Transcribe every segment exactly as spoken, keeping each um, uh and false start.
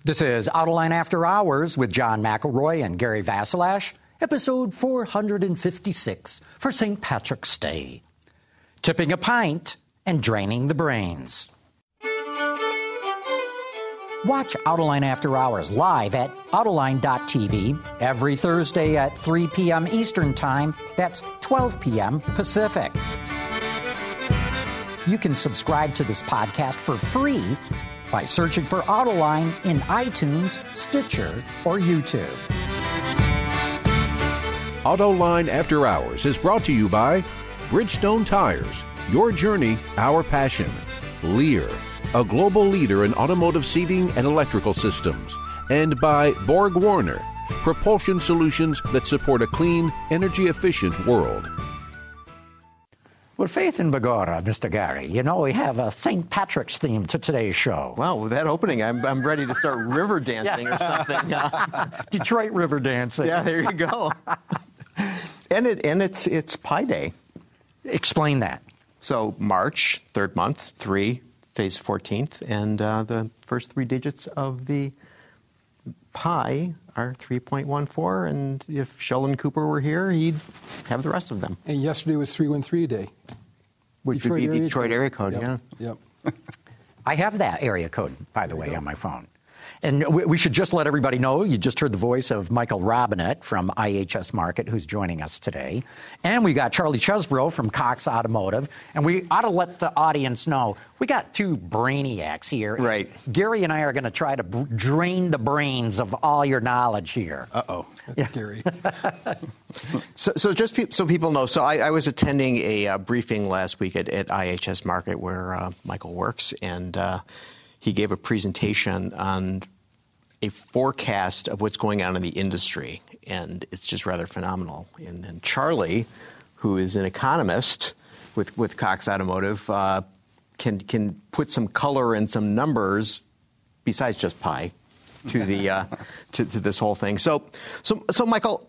This is Autoline After Hours with John McElroy and Gary Vasilash, episode four hundred fifty-six for Saint Patrick's Day. Tipping a pint and draining the brains. Watch Autoline After Hours live at Autoline dot T V every Thursday at three p.m. Eastern Time. That's twelve p.m. Pacific. You can subscribe to this podcast for free by searching for Autoline in iTunes, Stitcher, or YouTube. Autoline After Hours is brought to you by Bridgestone Tires, your journey, our passion. Lear, a global leader in automotive seating and electrical systems. And by Borg Warner, propulsion solutions that support a clean, energy-efficient world. Well, Faith in Begorra, Mister Gary, you know we have a Saint Patrick's theme to today's show. Wow, with that opening, I'm I'm ready to start river dancing or something. Detroit river dancing. Yeah, there you go. and it and it's it's Pi Day. Explain that. So March, third month, three, today's fourteenth, and uh, the first three digits of the pi are three point one four, and if Sheldon Cooper were here, he'd have the rest of them. And yesterday was three one three day. Which Detroit would be area Detroit code. area code, Yep. yeah. Yep. I have that area code, by the way, on my phone. And we, we should just let everybody know, you just heard the voice of Michael Robinette from I H S Markit, who's joining us today. And we got Charlie Chesbrough from Cox Automotive. And we ought to let the audience know, we got two brainiacs here. Right. Gary and I are going to try to b- drain the brains of all your knowledge here. Uh-oh. That's scary. So, so just pe- so people know, so I, I was attending a uh, briefing last week at, at I H S Markit where uh, Michael works, and uh, he gave a presentation on a forecast of what's going on in the industry, and it's just rather phenomenal. And then Charlie, who is an economist with, with Cox Automotive, uh, can can put some color and some numbers besides just pi to the uh, to, to this whole thing. So, so, so Michael,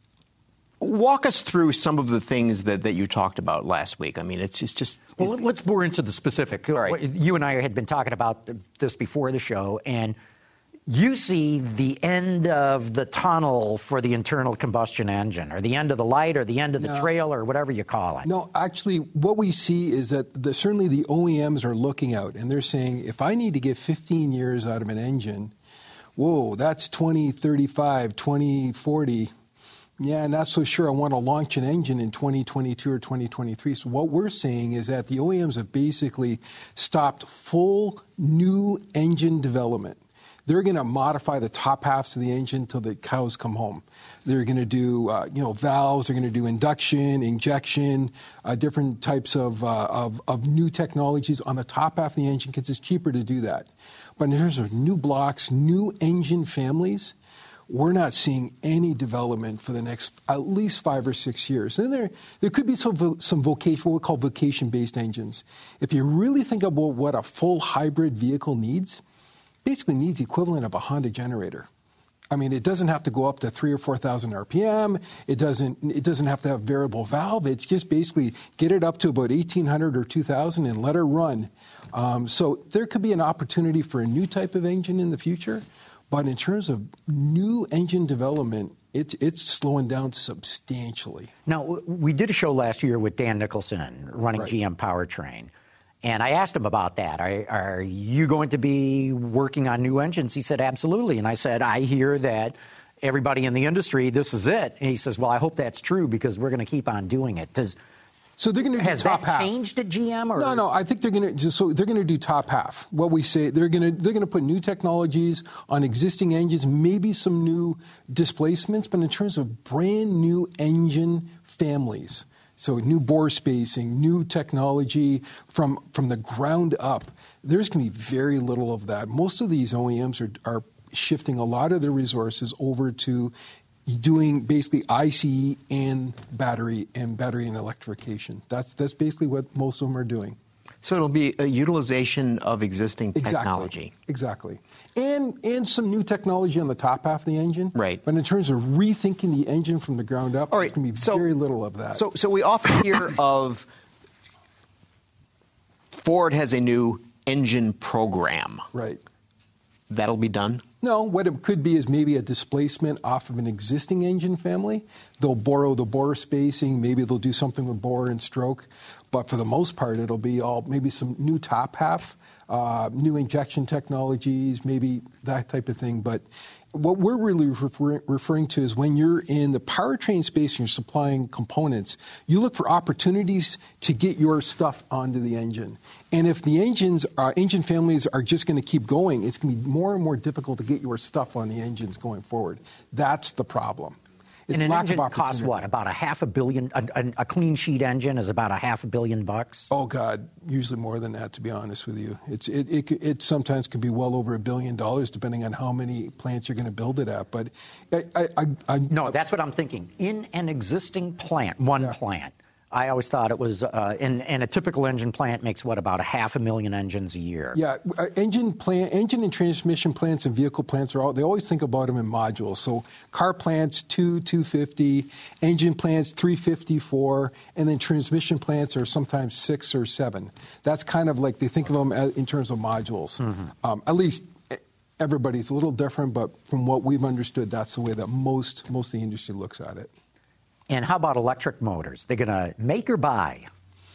walk us through some of the things that, that you talked about last week. I mean, it's it's just... Well, let's bore into the specific. Right. You and I had been talking about this before the show, and you see the end of the tunnel for the internal combustion engine, or the end of the light, or the end of the No. trail, or whatever you call it. No, actually, what we see is that the, certainly the O E Ms are looking out, and they're saying, if I need to get fifteen years out of an engine, whoa, that's twenty thirty-five, twenty forty. Yeah, not so sure I want to launch an engine in twenty twenty-two or twenty twenty-three. So what we're saying is that the O E Ms have basically stopped full new engine development. They're going to modify the top halves of the engine until the cows come home. They're going to do, uh, you know, valves. They're going to do induction, injection, uh, different types of, uh, of of new technologies on the top half of the engine because it's cheaper to do that. But in terms of new blocks, new engine families, we're not seeing any development for the next at least five or six years. And there, there could be some vo- some vocation, what we call vocation-based engines. If you really think about what a full hybrid vehicle needs, basically needs the equivalent of a Honda generator. I mean, it doesn't have to go up to three or four thousand R P M. It doesn't. It doesn't have to have variable valve. It's just basically get it up to about eighteen hundred or two thousand and let it run. Um, so there could be an opportunity for a new type of engine in the future, but in terms of new engine development, it's it's slowing down substantially. Now, we did a show last year with Dan Nicholson running Right. G M Powertrain. And I asked him about that. Are, are you going to be working on new engines? He said, absolutely. And I said, I hear that everybody in the industry, this is it. And he says, well, I hope that's true because we're going to keep on doing it. Does, So they're going to do has top that half. changed at G M? Or? No, no. I think they're going to just so they're going to do top half. What we say they're going to they're going to put new technologies on existing engines, maybe some new displacements, but in terms of brand new engine families. So new bore spacing, new technology from from the ground up. There's going to be very little of that. Most of these O E Ms are are shifting a lot of their resources over to doing basically I C E and battery and battery and electrification. That's that's basically what most of them are doing. So it'll be a utilization of existing technology. Exactly. And and some new technology on the top half of the engine. Right. But in terms of rethinking the engine from the ground up, All right, there's going to be so- very little of that. So, so we often hear of Ford has a new engine program. right. That'll be done? No, what it could be is maybe a displacement off of an existing engine family. They'll borrow the bore spacing. Maybe they'll do something with bore and stroke. But for the most part, it'll be all maybe some new top half, uh, new injection technologies, maybe that type of thing. But what we're really refer- referring to is when you're in the powertrain space and you're supplying components, you look for opportunities to get your stuff onto the engine. And if the engines, uh, engine families are just going to keep going, it's going to be more and more difficult to get your stuff on the engines going forward. That's the problem. It's and an lack engine of costs what? About a half a billion? A, a, a clean sheet engine is about a half a billion bucks? Oh, God, usually more than that, to be honest with you. It's It, it, it sometimes could be well over a billion dollars, depending on how many plants you're going to build it at. But I... I, I, I no, that's what I'm thinking. In an existing plant, one yeah. plant, I always thought it was, uh, and, and a typical engine plant makes, what, about a half a million engines a year? Yeah, uh, engine plant, engine and transmission plants and vehicle plants are all, they always think about them in modules. So car plants, two, two fifty, engine plants, three fifty-four, and then transmission plants are sometimes six or seven. That's kind of like they think of them as, in terms of modules. Mm-hmm. Um, at least everybody's a little different, but from what we've understood, that's the way that most, most of the industry looks at it. And how about electric motors? They're going to make or buy?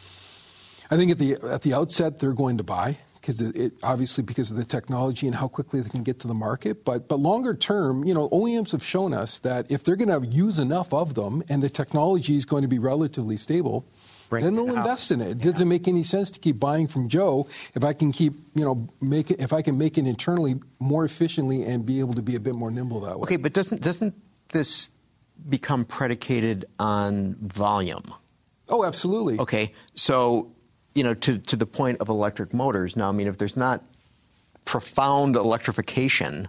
I think at the at the outset they're going to buy because it, it obviously because of the technology and how quickly they can get to the market. But but longer term, you know, O E Ms have shown us that if they're going to use enough of them and the technology is going to be relatively stable, Bring then they'll the invest in it. It yeah. doesn't make any sense to keep buying from Joe if I can keep you know make it if I can make it internally more efficiently and be able to be a bit more nimble that way. Okay, but doesn't doesn't this become predicated on volume? Oh, absolutely. Okay, so, you know, to, to the point of electric motors, now, I mean, if there's not profound electrification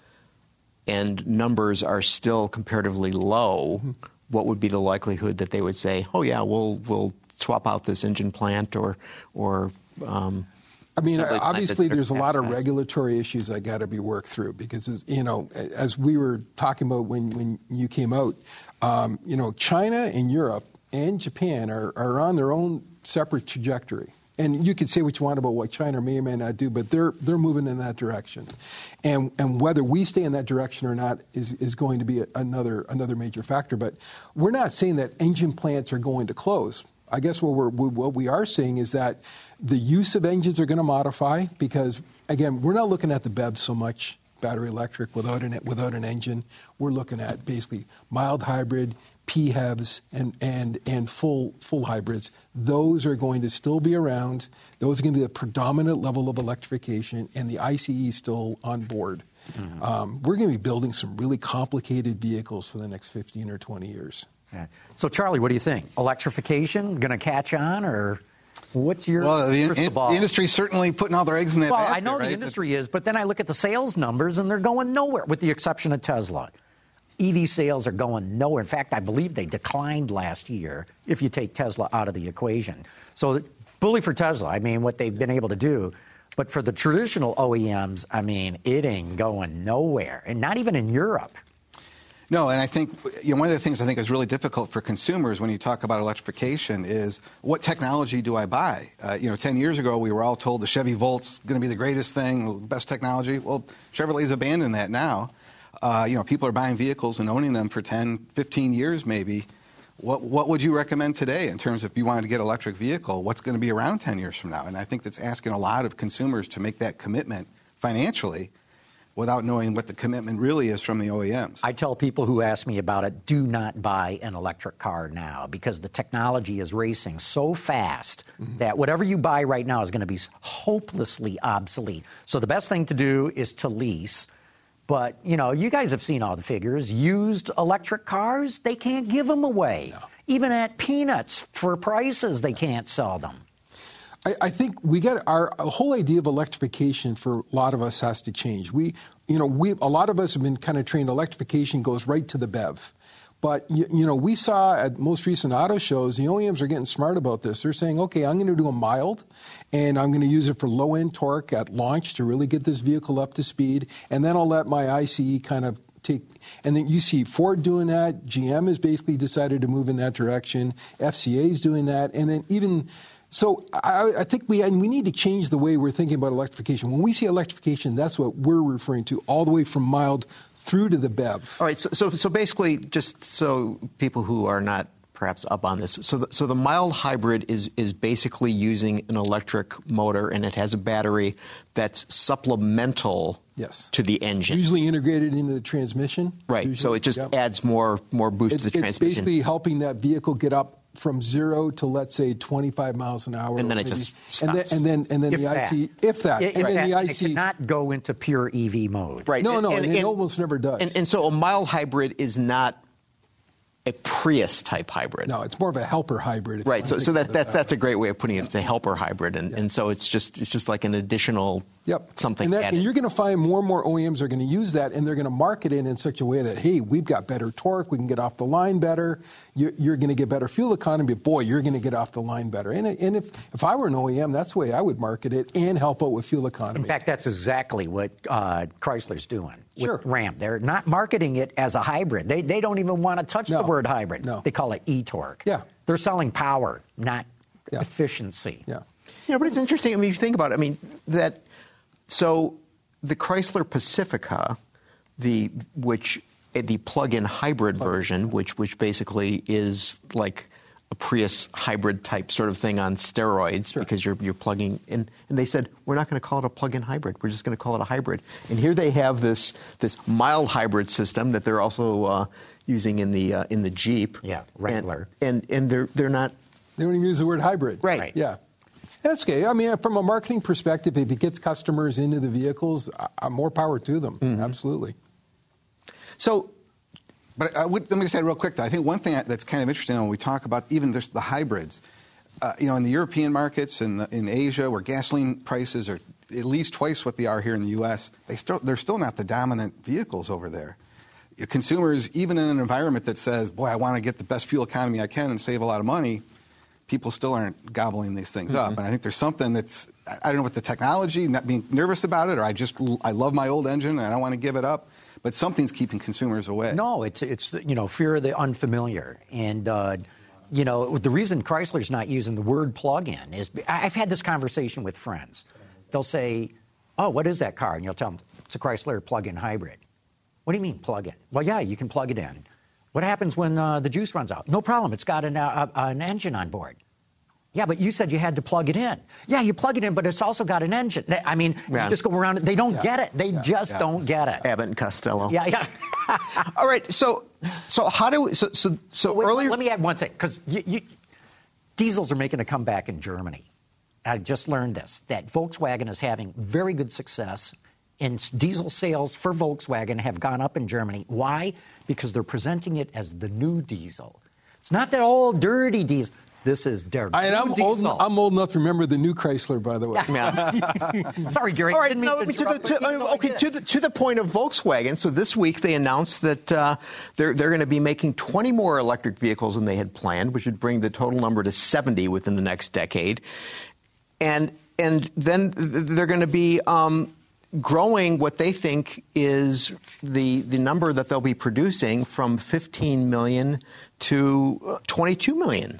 and numbers are still comparatively low, mm-hmm. what would be the likelihood that they would say, oh, yeah, we'll we'll swap out this engine plant or, or um, I mean, obviously, there's a lot of regulatory issues that got to be worked through because, as, you know, as we were talking about when, when you came out, um, you know, China and Europe and Japan are, are on their own separate trajectory. And you can say what you want about what China may or may not do, but they're they're moving in that direction. And and whether we stay in that direction or not is, is going to be a, another another major factor. But we're not saying that engine plants are going to close. I guess what we're what we are saying is that the use of engines are going to modify because, again, we're not looking at the B E Vs so much, battery electric without an without an engine. We're looking at basically mild hybrid, P H E Vs, and and and full full hybrids. Those are going to still be around. Those are going to be the predominant level of electrification, and the I C E is still on board. Mm-hmm. Um, we're going to be building some really complicated vehicles for the next fifteen or twenty years. Yeah. So, Charlie, what do you think? Electrification going to catch on, or what's your well, the, crystal in, ball? the industry's certainly putting all their eggs in that well, basket. I know right? the industry is, but then I look at the sales numbers, and they're going nowhere, with the exception of Tesla. E V sales are going nowhere. In fact, I believe they declined last year if you take Tesla out of the equation. So, bully for Tesla. I mean, what they've been able to do. But for the traditional O E Ms, I mean, it ain't going nowhere, and not even in Europe. No, and I think you know, one of the things I think is really difficult for consumers when you talk about electrification is what technology do I buy? Uh, you know, ten years ago we were all told the Chevy Volt's going to be the greatest thing, best technology. Well, Chevrolet's abandoned that now. Uh, you know, people are buying vehicles and owning them for ten, fifteen years maybe. What what would you recommend today in terms of if you wanted to get an electric vehicle? What's going to be around ten years from now? And I think that's asking a lot of consumers to make that commitment financially, without knowing what the commitment really is from the O E Ms. I tell people who ask me about it, do not buy an electric car now because the technology is racing so fast mm-hmm. that whatever you buy right now is going to be hopelessly obsolete. So the best thing to do is to lease. But, you know, you guys have seen all the figures. Used electric cars, they can't give them away. No. Even at peanuts for prices, they can't sell them. I, I think we got our, our whole idea of electrification for a lot of us has to change. We, you know, we a lot of us have been kind of trained electrification goes right to the B E V. But, you, you know, we saw at most recent auto shows, the O E Ms are getting smart about this. They're saying, okay, I'm going to do a mild, and I'm going to use it for low-end torque at launch to really get this vehicle up to speed, and then I'll let my I C E kind of take, and then you see Ford doing that, G M has basically decided to move in that direction, F C A is doing that, and then even So I, I think we and we need to change the way we're thinking about electrification. When we say electrification, that's what we're referring to, all the way from mild through to the B E V. All right. So, so, so basically, just so people who are not perhaps up on this, so the, so the mild hybrid is is basically using an electric motor, and it has a battery that's supplemental yes. to the engine. Usually integrated into the transmission. Right. Usually, so it just yep. adds more more boost it's, to the transmission. It's basically helping that vehicle get up from zero to, let's say, twenty-five miles an hour. And then it maybe. just stops. And then, and then, and then If the that. I C, if that, If and then that, the I and it C. cannot go into pure E V mode. Right. No, no, and, and it almost never does. And, and so a mild hybrid is not a Prius type hybrid. No, it's more of a helper hybrid. Right. So, so that, that that that's a great way of putting it. It's a helper hybrid, and, Yeah. and so it's just it's just like an additional Yep. something and, that, added. and you're going to find more and more O E Ms are going to use that, and they're going to market it in such a way that, hey, we've got better torque, we can get off the line better, you're, you're going to get better fuel economy, boy, you're going to get off the line better. And, and if, if I were an O E M, that's the way I would market it and help out with fuel economy. In fact, that's exactly what uh, Chrysler's doing with Sure. Ram. They're not marketing it as a hybrid. They they don't even want to touch No. the word hybrid. No. They call it e-torque. Yeah. They're selling power, not Yeah. efficiency. Yeah. You know, but it's interesting. I mean, if you think about it, I mean, that, so the Chrysler Pacifica, the, which, the plug-in hybrid version, which, which basically is like a Prius hybrid type sort of thing on steroids, Sure. because you're, you're plugging in. And they said, we're not going to call it a plug-in hybrid. We're just going to call it a hybrid. And here they have this, this mild hybrid system that they're also uh, using in the, uh, in the Jeep. Yeah, Wrangler. And, and, and they're, they're not, They don't even use the word hybrid. Right. Right. Yeah. That's okay. I mean, from a marketing perspective, if it gets customers into the vehicles, uh, more power to them. Mm-hmm. Absolutely. so But I would, let me just say real quick, though, I think one thing that's kind of interesting when we talk about even just the hybrids, uh, you know, in the European markets and in, in Asia, where gasoline prices are at least twice what they are here in the U S, they still, they're still not the dominant vehicles over there. Consumers, even in an environment that says, boy, I want to get the best fuel economy I can and save a lot of money, people still aren't gobbling these things mm-hmm. up. And I think there's something that's, I don't know what the technology, not being nervous about it, or I just, I love my old engine and I don't want to give it up. But something's keeping consumers away. No, it's, it's you know, fear of the unfamiliar. And, uh, you know, the reason Chrysler's not using the word plug-in is, I've had this conversation with friends. They'll say, oh, what is that car? And you'll tell them, it's a Chrysler plug-in hybrid. What do you mean plug-in? Well, yeah, you can plug it in. What happens when uh, the juice runs out? No problem. It's got an, uh, an engine on board. Yeah, but you said you had to plug it in. Yeah, you plug it in, but it's also got an engine. I mean, yeah. you just go around. They don't Yeah. get it. They Yeah. just Yeah. don't get it. Abbott and Costello. Yeah, yeah. All right. So, so how do we, so, so, so Wait, earlier. Let me add one thing, because you, you, diesels are making a comeback in Germany. I just learned this, that Volkswagen is having very good success, and diesel sales for Volkswagen have gone up in Germany. Why? Because they're presenting it as the new diesel. It's not that old, dirty diesel. This is their I, and new I'm old, diesel. I'm old enough to remember the new Chrysler, by the way. Yeah. Sorry, Gary. All right, didn't mean no, to but to the, interrupt, to, but keep I mean, going. okay, to the to the point of Volkswagen. So this week they announced that uh, they're they're going to be making twenty more electric vehicles than they had planned, which would bring the total number to seventy within the next decade, and and then they're going to be um, growing what they think is the the number that they'll be producing from fifteen million to twenty-two million.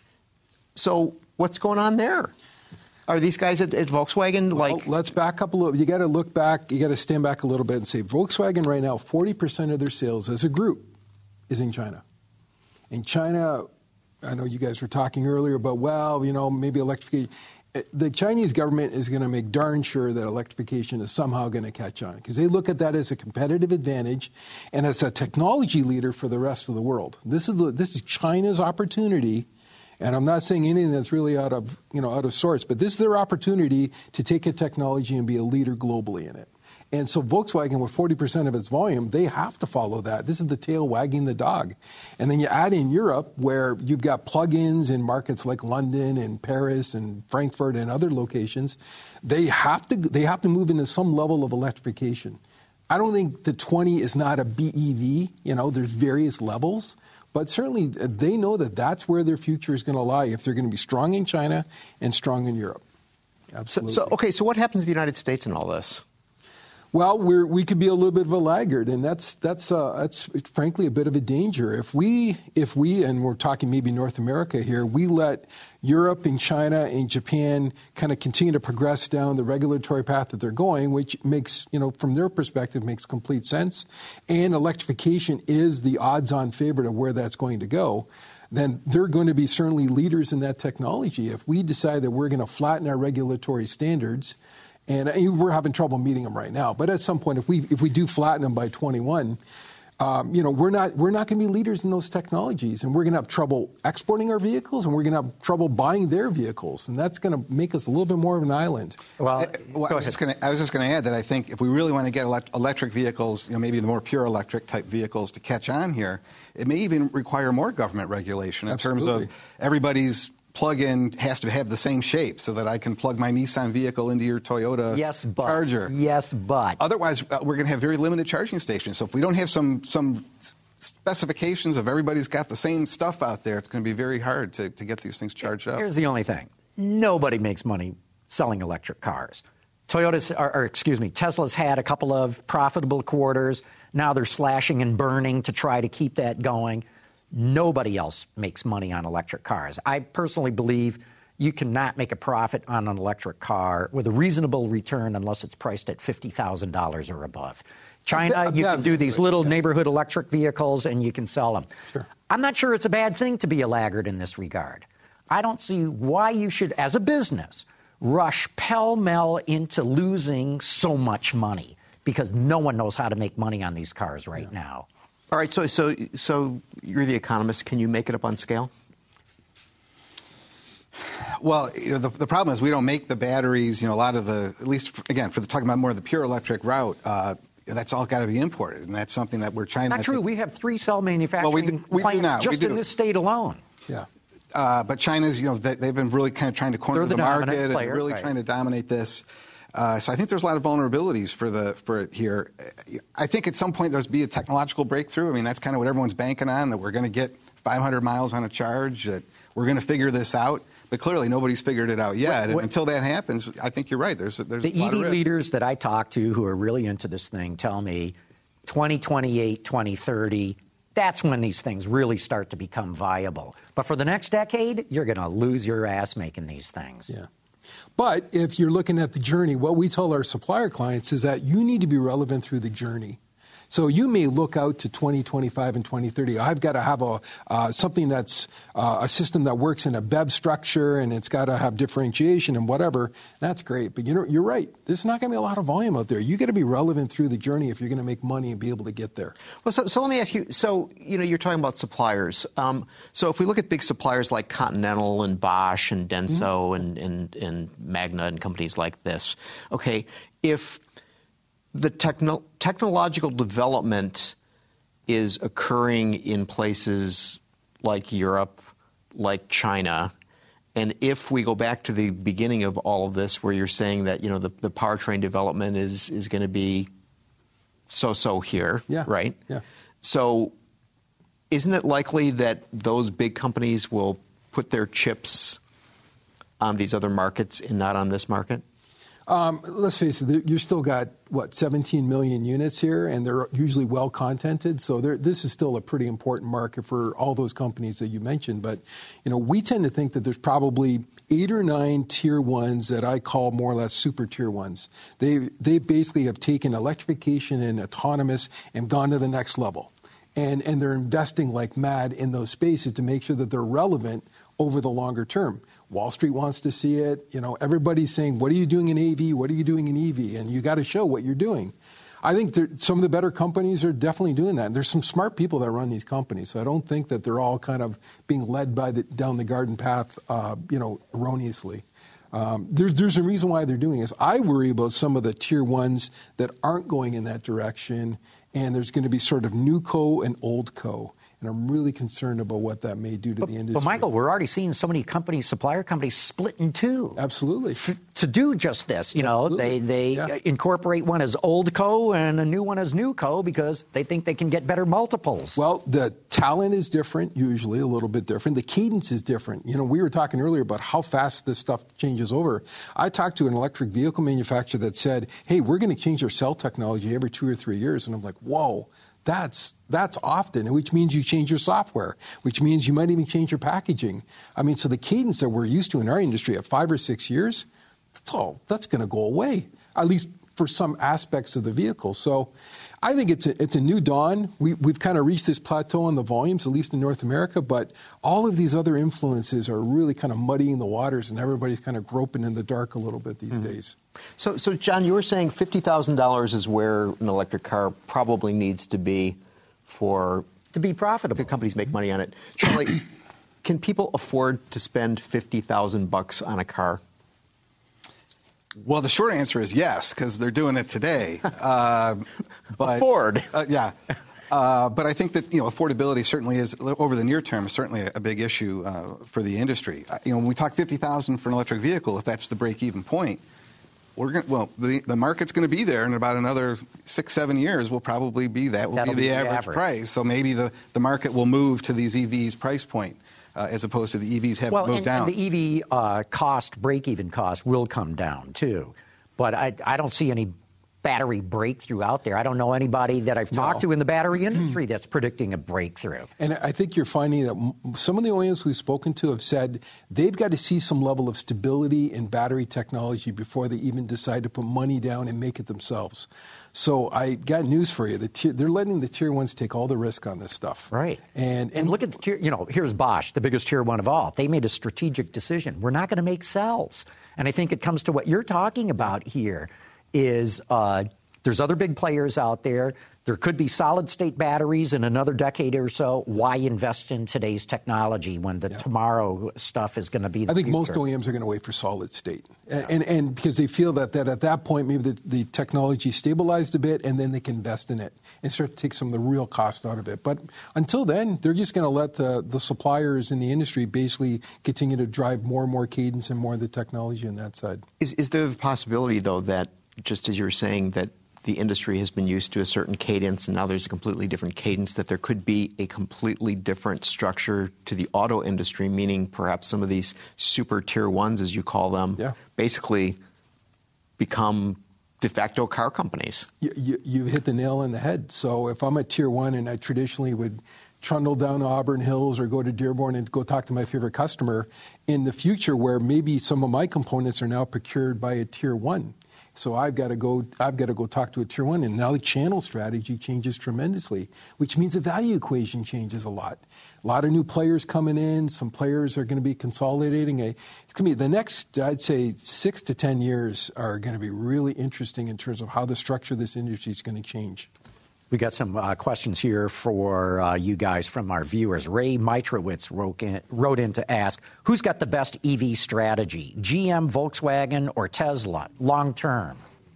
So what's going on there? Are these guys at, at Volkswagen like? Well, let's back up a little. You got to look back. You got to stand back a little bit and say Volkswagen right now, forty percent of their sales as a group is in China. In China, I know you guys were talking earlier about, well, you know, maybe electrification. The Chinese government is going to make darn sure that electrification is somehow going to catch on, because they look at that as a competitive advantage and as a technology leader for the rest of the world. This is the, this is China's opportunity. And I'm not saying anything that's really out of, you know, out of sorts, but this is their opportunity to take a technology and be a leader globally in it. And so Volkswagen, with forty percent of its volume, they have to follow that. This is the tail wagging the dog. And then you add in Europe, where you've got plug-ins in markets like London and Paris and Frankfurt and other locations. They have to, they have to move into some level of electrification. I don't think the twenty is not a B E V. You know, there's various levels. But certainly they know that that's where their future is going to lie if they're going to be strong in China and strong in Europe. Absolutely. So, so okay, so what happens to the United States in all this? Well, we're, we could be a little bit of a laggard, and that's that's uh, that's frankly a bit of a danger. If we if we and we're talking maybe North America here, we let Europe and China and Japan kind of continue to progress down the regulatory path that they're going, which makes, you know, from their perspective, makes complete sense. And electrification is the odds-on favorite of where that's going to go. Then they're going to be certainly leaders in that technology. If we decide that we're going to flatten our regulatory standards, and we're having trouble meeting them right now, but at some point, if we if we do flatten them by twenty-one, um, you know, we're not we're not going to be leaders in those technologies, and we're going to have trouble exporting our vehicles, and we're going to have trouble buying their vehicles, and that's going to make us a little bit more of an island. Well, uh, well I, was just gonna, I was just going to add that I think if we really want to get elect- electric vehicles, you know, maybe the more pure electric type vehicles to catch on here, it may even require more government regulation in Absolutely. terms of everybody's plug-in has to have the same shape so that I can plug my Nissan vehicle into your Toyota yes, but. Charger. Yes, but. Otherwise, uh, we're going to have very limited charging stations. So if we don't have some some specifications of everybody's got the same stuff out there, it's going to be very hard to, to get these things charged up. Here's the only thing. Nobody makes money selling electric cars. Toyota's, or, or excuse me, Tesla's had a couple of profitable quarters. Now they're slashing and burning to try to keep that going. Nobody else makes money on electric cars. I personally believe you cannot make a profit on an electric car with a reasonable return unless it's priced at fifty thousand dollars or above. China, you can do these little neighborhood electric vehicles and you can sell them. Sure. I'm not sure it's a bad thing to be a laggard in this regard. I don't see why you should, as a business, rush pell-mell into losing so much money because no one knows how to make money on these cars right yeah. now. All right, so so so you're the economist. Can you make it up on scale? Well, you know, the, the problem is we don't make the batteries. You know, a lot of the, at least again, for the talking about more of the pure electric route, uh, that's all got to be imported, and that's something that we're trying. Not to true. We have three cell manufacturing well, we do, we plants do now. just we do. in this state alone. Yeah. Uh, but China's, you know, they, they've been really kind of trying to corner the the market player, and really right. trying to dominate this. Uh, so I think there's a lot of vulnerabilities for the for it here. I think at some point there's be a technological breakthrough. I mean, that's kind of what everyone's banking on, that we're going to get five hundred miles on a charge, that we're going to figure this out. But clearly nobody's figured it out yet. What, what, and until that happens, I think you're right. There's there's the a lot E V of risk. leaders that I talk to who are really into this thing tell me twenty twenty-eight, twenty thirty, that's when these things really start to become viable. But for the next decade, you're going to lose your ass making these things. Yeah. But if you're looking at the journey, what we tell our supplier clients is that you need to be relevant through the journey. So you may look out to twenty twenty-five and twenty thirty. I've got to have a uh, something that's uh, a system that works in a B E V structure, and it's got to have differentiation and whatever. That's great, but you know, you're right. There's not going to be a lot of volume out there. You got to be relevant through the journey if you're going to make money and be able to get there. Well, so, so let me ask you. So you know, you're talking about suppliers. Um, so if we look at big suppliers like Continental and Bosch and Denso mm-hmm. and, and and Magna and companies like this, okay, if the techno- technological development is occurring in places like Europe, like China, and if we go back to the beginning of all of this, where you're saying that you know the, the powertrain development is is going to be so-so here, yeah. right? Yeah. So, isn't it likely that those big companies will put their chips on these other markets and not on this market? Um, let's face it, you still got, what, seventeen million units here, and they're usually well-contented. So this is still a pretty important market for all those companies that you mentioned. But, you know, we tend to think that there's probably eight or nine tier ones that I call more or less super tier ones. They, they basically have taken electrification and autonomous and gone to the next level. And, and they're investing like mad in those spaces to make sure that they're relevant over the longer term. Wall Street wants to see it. You know, everybody's saying, what are you doing in A V? What are you doing in E V? And you got to show what you're doing. I think there, some of the better companies are definitely doing that. And there's some smart people that run these companies. So I don't think that they're all kind of being led by the, down the garden path, uh, you know, erroneously. Um, there's, there's a reason why they're doing this. I worry about some of the tier ones that aren't going in that direction and there's going to be sort of new co and old co. And I'm really concerned about what that may do to but, the industry. But, Michael, we're already seeing so many companies, supplier companies, split in two. Absolutely. F- to do just this. You know, Absolutely. they, they yeah. incorporate one as old co and a new one as new co because they think they can get better multiples. Well, the talent is different, usually a little bit different. The cadence is different. You know, we were talking earlier about how fast this stuff changes over. I talked to an electric vehicle manufacturer that said, hey, we're going to change our cell technology every two or three years. And I'm like, whoa. That's that's often, which means you change your software, which means you might even change your packaging. I mean, so the cadence that we're used to in our industry at five or six years, that's all, that's going to go away, at least for some aspects of the vehicle. So I think it's a, it's a new dawn. We, we've kind of reached this plateau on the volumes, at least in North America, but all of these other influences are really kind of muddying the waters, and everybody's kind of groping in the dark a little bit these mm. days. So, so John, you were saying fifty thousand dollars is where an electric car probably needs to be for... To be profitable. The companies make money on it. Charlie, can people afford to spend fifty thousand bucks on a car? Well, the short answer is yes, because they're doing it today. Uh, but, Afford. Uh, yeah. Uh, but I think that, you know, affordability certainly is, over the near term, certainly a, a big issue uh, for the industry. Uh, you know, when we talk fifty thousand dollars for an electric vehicle, if that's the break-even point, we're going well, the, the market's going to be there in about another six, seven years. Will probably be that will That'll be the be the average, average price. So maybe the, the market will move to these E Vs price point. Uh, as opposed to the E Vs have well, moved and, down. Well, the E V uh, cost, break-even cost, will come down, too. But I, I don't see any battery breakthrough out there. I don't know anybody that I've talked no. to in the battery industry that's predicting a breakthrough. And I think you're finding that some of the O E Ms we've spoken to have said they've got to see some level of stability in battery technology before they even decide to put money down and make it themselves. So I got news for you. The tier, they're letting the tier ones take all the risk on this stuff. Right. And, and, and look at the tier, you know, here's Bosch, the biggest tier one of all. They made a strategic decision. We're not going to make cells. And I think it comes to what you're talking about here is uh, there's other big players out there. There could be solid-state batteries in another decade or so. Why invest in today's technology when the yeah. tomorrow stuff is going to be the I think future? most O E Ms are going to wait for solid-state. Yeah. And, and because they feel that, that at that point, maybe the, the technology stabilized a bit, and then they can invest in it and start to take some of the real cost out of it. But until then, they're just going to let the, the suppliers in the industry basically continue to drive more and more cadence and more of the technology on that side. Is, is there the possibility, though, that, just as you were saying, that the industry has been used to a certain cadence and now there's a completely different cadence, that there could be a completely different structure to the auto industry, meaning perhaps some of these super tier ones, as you call them, yeah. basically become de facto car companies? You, you, you hit the nail on the head. So if I'm a tier one and I traditionally would trundle down to Auburn Hills or go to Dearborn and go talk to my favorite customer, in the future where maybe some of my components are now procured by a tier one. So I've got to go. I've got to go talk to a tier one, and now the channel strategy changes tremendously, which means the value equation changes a lot. A lot of new players coming in. Some players are going to be consolidating. It's going to be the next, I'd say, six to ten years are going to be really interesting in terms of how the structure of this industry is going to change. We got some uh, questions here for uh, you guys from our viewers. Ray Mitrowitz wrote in, wrote in to ask, who's got the best E V strategy, G M, Volkswagen, or Tesla, long term?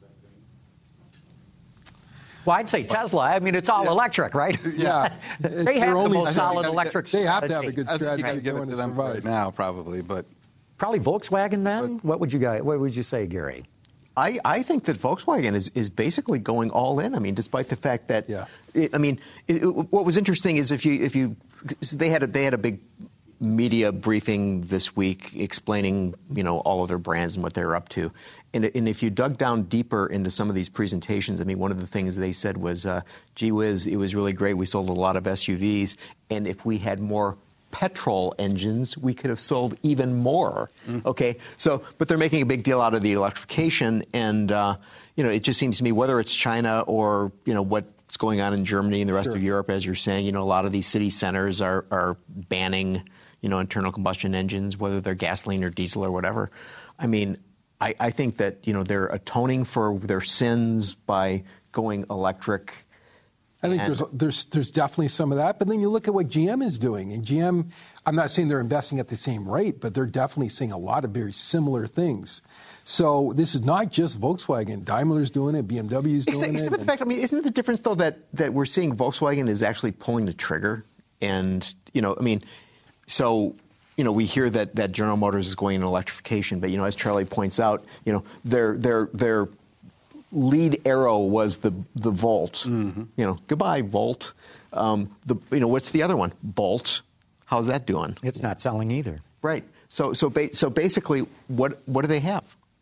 Well, I'd say Tesla. I mean, it's all yeah. electric, right? Yeah. They have the most solid electric strategy. They have to have a strategy. good strategy. I think you got to give it to them right now, probably. But Probably Volkswagen then? But, what would you guys, what would you say, Gary? I, I think that Volkswagen is, is basically going all in. I mean, despite the fact that, yeah. it, I mean, it, it, what was interesting is if you if you they had a, they had a big media briefing this week explaining, you know, all of their brands and what they're up to, and, and if you dug down deeper into some of these presentations, I mean, one of the things they said was, uh, "Gee whiz, it was really great. We sold a lot of S U Vs, and if we had more petrol engines, we could have sold even more." Mm. Okay, so but they're making a big deal out of the electrification, and uh, you know, it just seems to me, whether it's China or you know what's going on in Germany and the rest sure. of Europe, as you're saying, you know, a lot of these city centers are are banning you know internal combustion engines, whether they're gasoline or diesel or whatever. I mean, I, I think that you know they're atoning for their sins by going electric. I think And- there's there's there's definitely some of that, but then you look at what G M is doing, and G M, I'm not saying they're investing at the same rate, but they're definitely seeing a lot of very similar things. So this is not just Volkswagen. Daimler's doing it, B M W's doing Except, it. except for the and- fact, I mean, isn't the difference though that that we're seeing Volkswagen is actually pulling the trigger, and you know, I mean, so you know, we hear that that General Motors is going in electrification, but you know, as Charlie points out, you know, their their their lead arrow was the the Volt. Mm-hmm. You know, goodbye Volt. Um, the you know, what's the other one? Bolt. How's that doing? It's not selling either. Right. So so ba- so basically, what what do they have?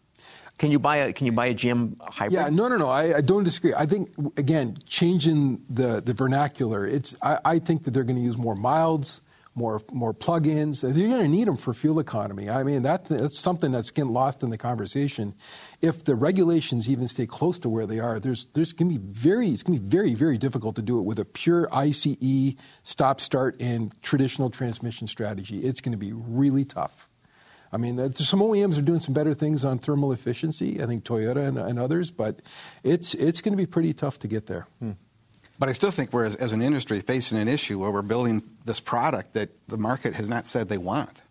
Can you buy a Can you buy a G M hybrid? Yeah, no, no, no. I, I don't disagree. I think again, changing the the vernacular. It's. I, I think that they're going to use more milds, more more plug-ins. They're going to need them for fuel economy. I mean, that that's something that's getting lost in the conversation. If the regulations even stay close to where they are, there's there's going to be very it's going to be very very difficult to do it with a pure I C E stop start and traditional transmission strategy. It's going to be really tough. I mean, there's some O E Ms are doing some better things on thermal efficiency. I think Toyota and, and others, but it's it's going to be pretty tough to get there. Hmm. But I still think we're, as, as an industry, facing an issue where we're building this product that the market has not said they want.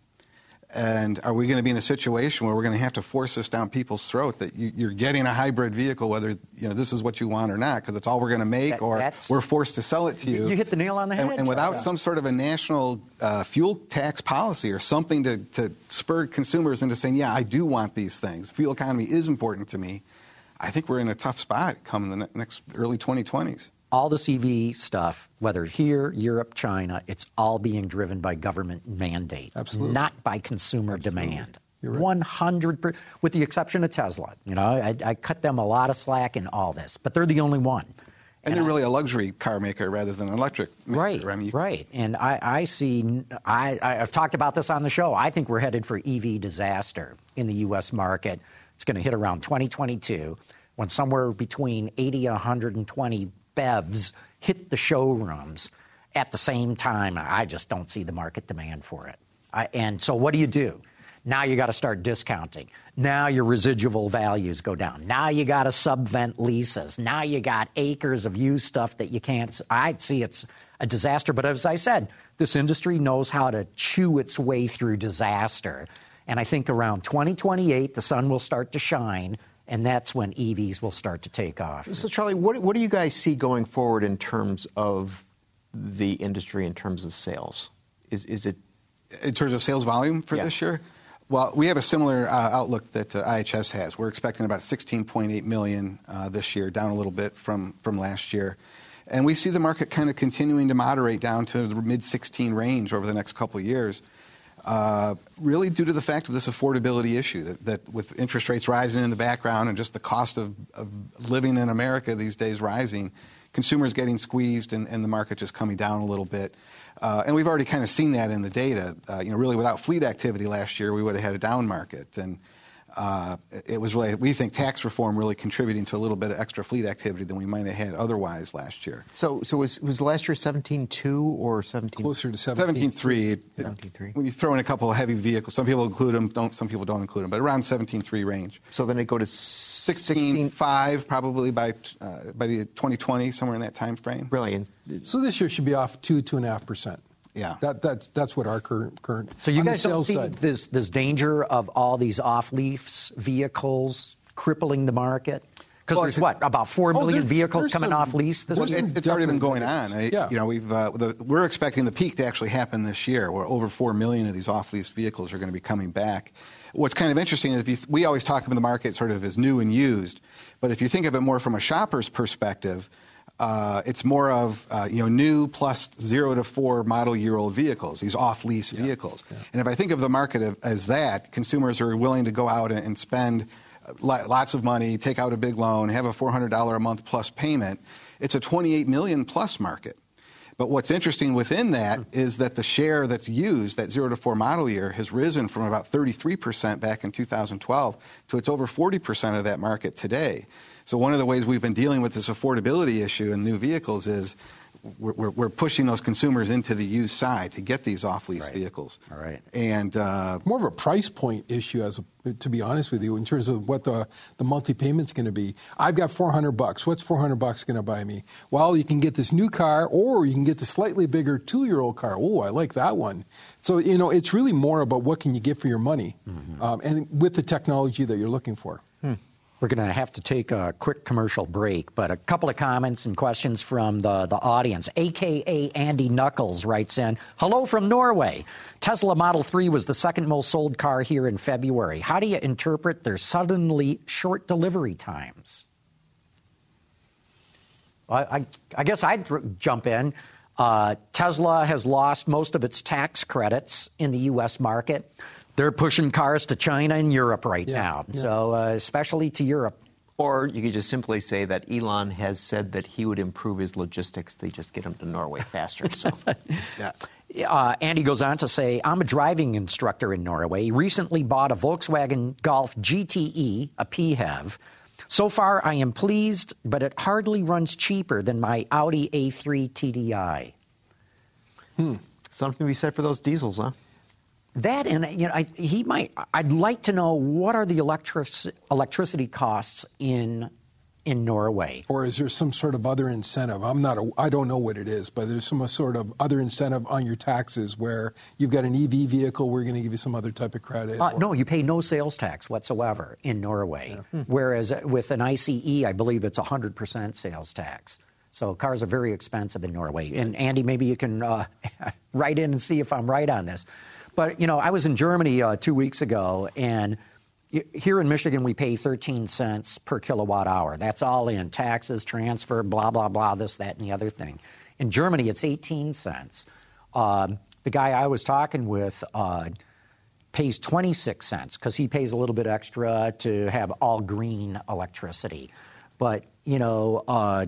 And are we going to be in a situation where we're going to have to force this down people's throat that you, you're getting a hybrid vehicle, whether you know this is what you want or not, because it's all we're going to make, That- or that's- we're forced to sell it to you? You hit the nail on the head, And, and without Charlie. some sort of a national uh, fuel tax policy or something to, to spur consumers into saying, yeah, I do want these things. Fuel economy is important to me. I think we're in a tough spot come the ne- next early twenty twenties. All this E V stuff, whether here, Europe, China, it's all being driven by government mandate, Absolutely. not by consumer demand. You're right. one hundred percent, with the exception of Tesla. You know, I, I cut them a lot of slack in all this, but they're the only one. And they're really a luxury car maker rather than an electric maker. Right, I mean, you- right. And I, I see, I, I've talked about this on the show. I think we're headed for E V disaster in the U S market. It's going to hit around twenty twenty-two when somewhere between eighty and one hundred twenty B E Vs hit the showrooms at the same time. I just don't see the market demand for it. I, and so what do you do? Now you got to start discounting. Now your residual values go down. Now you got to subvent leases. Now you got acres of used stuff that you can't. I see it's a disaster. But as I said, this industry knows how to chew its way through disaster. And I think around twenty twenty-eight, the sun will start to shine, and that's when E Vs will start to take off. So, Charlie, what what do you guys see going forward in terms of the industry, in terms of sales? Is is it in terms of sales volume for Yeah. this year? Well, we have a similar uh, outlook that uh, I H S has. We're expecting about sixteen point eight million uh, this year, down a little bit from, from last year. And we see the market kind of continuing to moderate down to the mid sixteen range over the next couple of years, uh, really due to the fact of this affordability issue, that, that with interest rates rising in the background and just the cost of, of living in America these days rising, consumers getting squeezed and, and the market just coming down a little bit. Uh, and we've already kind of seen that in the data. Uh, you know, really without fleet activity last year, we would have had a down market. And uh, it was really, we think tax reform really contributing to a little bit of extra fleet activity than we might have had otherwise last year. so? So was was last year seventeen two or seventeen? Closer to seventeen. seventeen three. seventeen three. When you throw in a couple of heavy vehicles, some people include them, don't, some people don't include them, but around seventeen three range. So then it go to sixteen sixteen. five probably by uh, by the twenty twenty, somewhere in that time frame. Really? And So this year should be off two, two and a half percent. Yeah. That, that's that's what our current current. So you on guys the don't sales see side. this this danger of all these off-lease vehicles crippling the market? Because Well, there's it- what, about four Oh, million there- vehicles there's coming some- off lease this Well, year? it's, it's already been Definitely going on. I, Yeah. You know, we've uh, the, we're expecting the peak to actually happen this year, where over four million of these off-lease vehicles are going to be coming back. What's kind of interesting is if you, we always talk about the market sort of as new and used, but if you think of it more from a shopper's perspective, uh, it's more of uh, you know new plus zero to four model year old vehicles, these off-lease vehicles. And if I think of the market as that, consumers are willing to go out and, and spend lots of money, take out a big loan, have a four hundred dollars a month plus payment. It's a twenty-eight million plus market. But what's interesting within that is that the share that's used, that zero to four model year, has risen from about thirty-three percent back in two thousand twelve to it's over forty percent of that market today. So one of the ways we've been dealing with this affordability issue in new vehicles is we're, we're pushing those consumers into the used side to get these off-lease Right. vehicles. All right. And uh, More of a price point issue, as a, to be honest with you, in terms of what the, the monthly payment's going to be. I've got four hundred bucks. What's four hundred bucks going to buy me? Well, you can get this new car, or you can get the slightly bigger two-year-old car. Oh, I like that one. So, you know, it's really more about what can you get for your money, mm-hmm. um, and with the technology that you're looking for. Hmm. We're going to have to take a quick commercial break, but a couple of comments and questions from the, the audience. A K A Andy Knuckles writes in, hello from Norway. Tesla Model three was the second most sold car here in February. How do you interpret their suddenly short delivery times? I, I, I guess I'd th- jump in. Uh, Tesla has lost most of its tax credits in the U S market. They're pushing cars to China and Europe right yeah, now, yeah. so uh, especially to Europe. Or you could just simply say that Elon has said that he would improve his logistics. They just get him to Norway faster. So, yeah. Uh, Andy goes on to say, I'm a driving instructor in Norway. He recently bought a Volkswagen Golf G T E, a P H E V. So far, I am pleased, but it hardly runs cheaper than my Audi A three T D I. Hmm. Something to be said for those diesels, huh? That, and you know, I, he might. I'd like to know what are the electric, electricity costs in in Norway, or is there some sort of other incentive? I'm not. A, I don't know what it is, but there's some sort of other incentive on your taxes where you've got an E V vehicle. We're going to give you some other type of credit. Uh, no, you pay no sales tax whatsoever in Norway, yeah. hmm. whereas with an I C E, I believe it's one hundred percent sales tax. So cars are very expensive in Norway. And Andy, maybe you can uh, write in and see if I'm right on this. But, you know, I was in Germany uh, two weeks ago, and here in Michigan, we pay thirteen cents per kilowatt hour. That's all in taxes, transfer, blah, blah, blah, this, that, and the other thing. In Germany, it's eighteen cents. Um, the guy I was talking with uh, pays twenty-six cents because he pays a little bit extra to have all green electricity. But, you know, uh,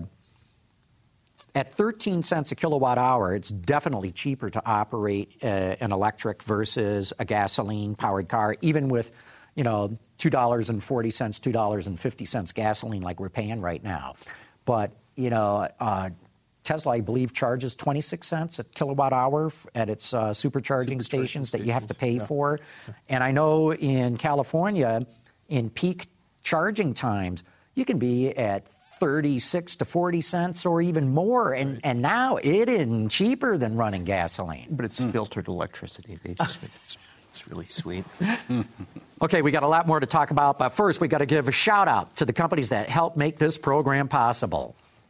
at thirteen cents a kilowatt hour, it's definitely cheaper to operate uh, an electric versus a gasoline-powered car, even with, you know, two dollars and forty cents, two dollars and fifty cents gasoline like we're paying right now. But, you know, uh, Tesla, I believe, charges twenty-six cents a kilowatt hour at its uh, supercharging, supercharging stations that you have to pay yeah. for. And I know in California, in peak charging times, you can be at thirty-six to forty cents or even more. And, right. and now it isn't cheaper than running gasoline. But it's mm. filtered electricity. They just it's, it's really sweet. Okay, we got a lot more to talk about. But first, we got to give a shout out to the companies that help make this program possible.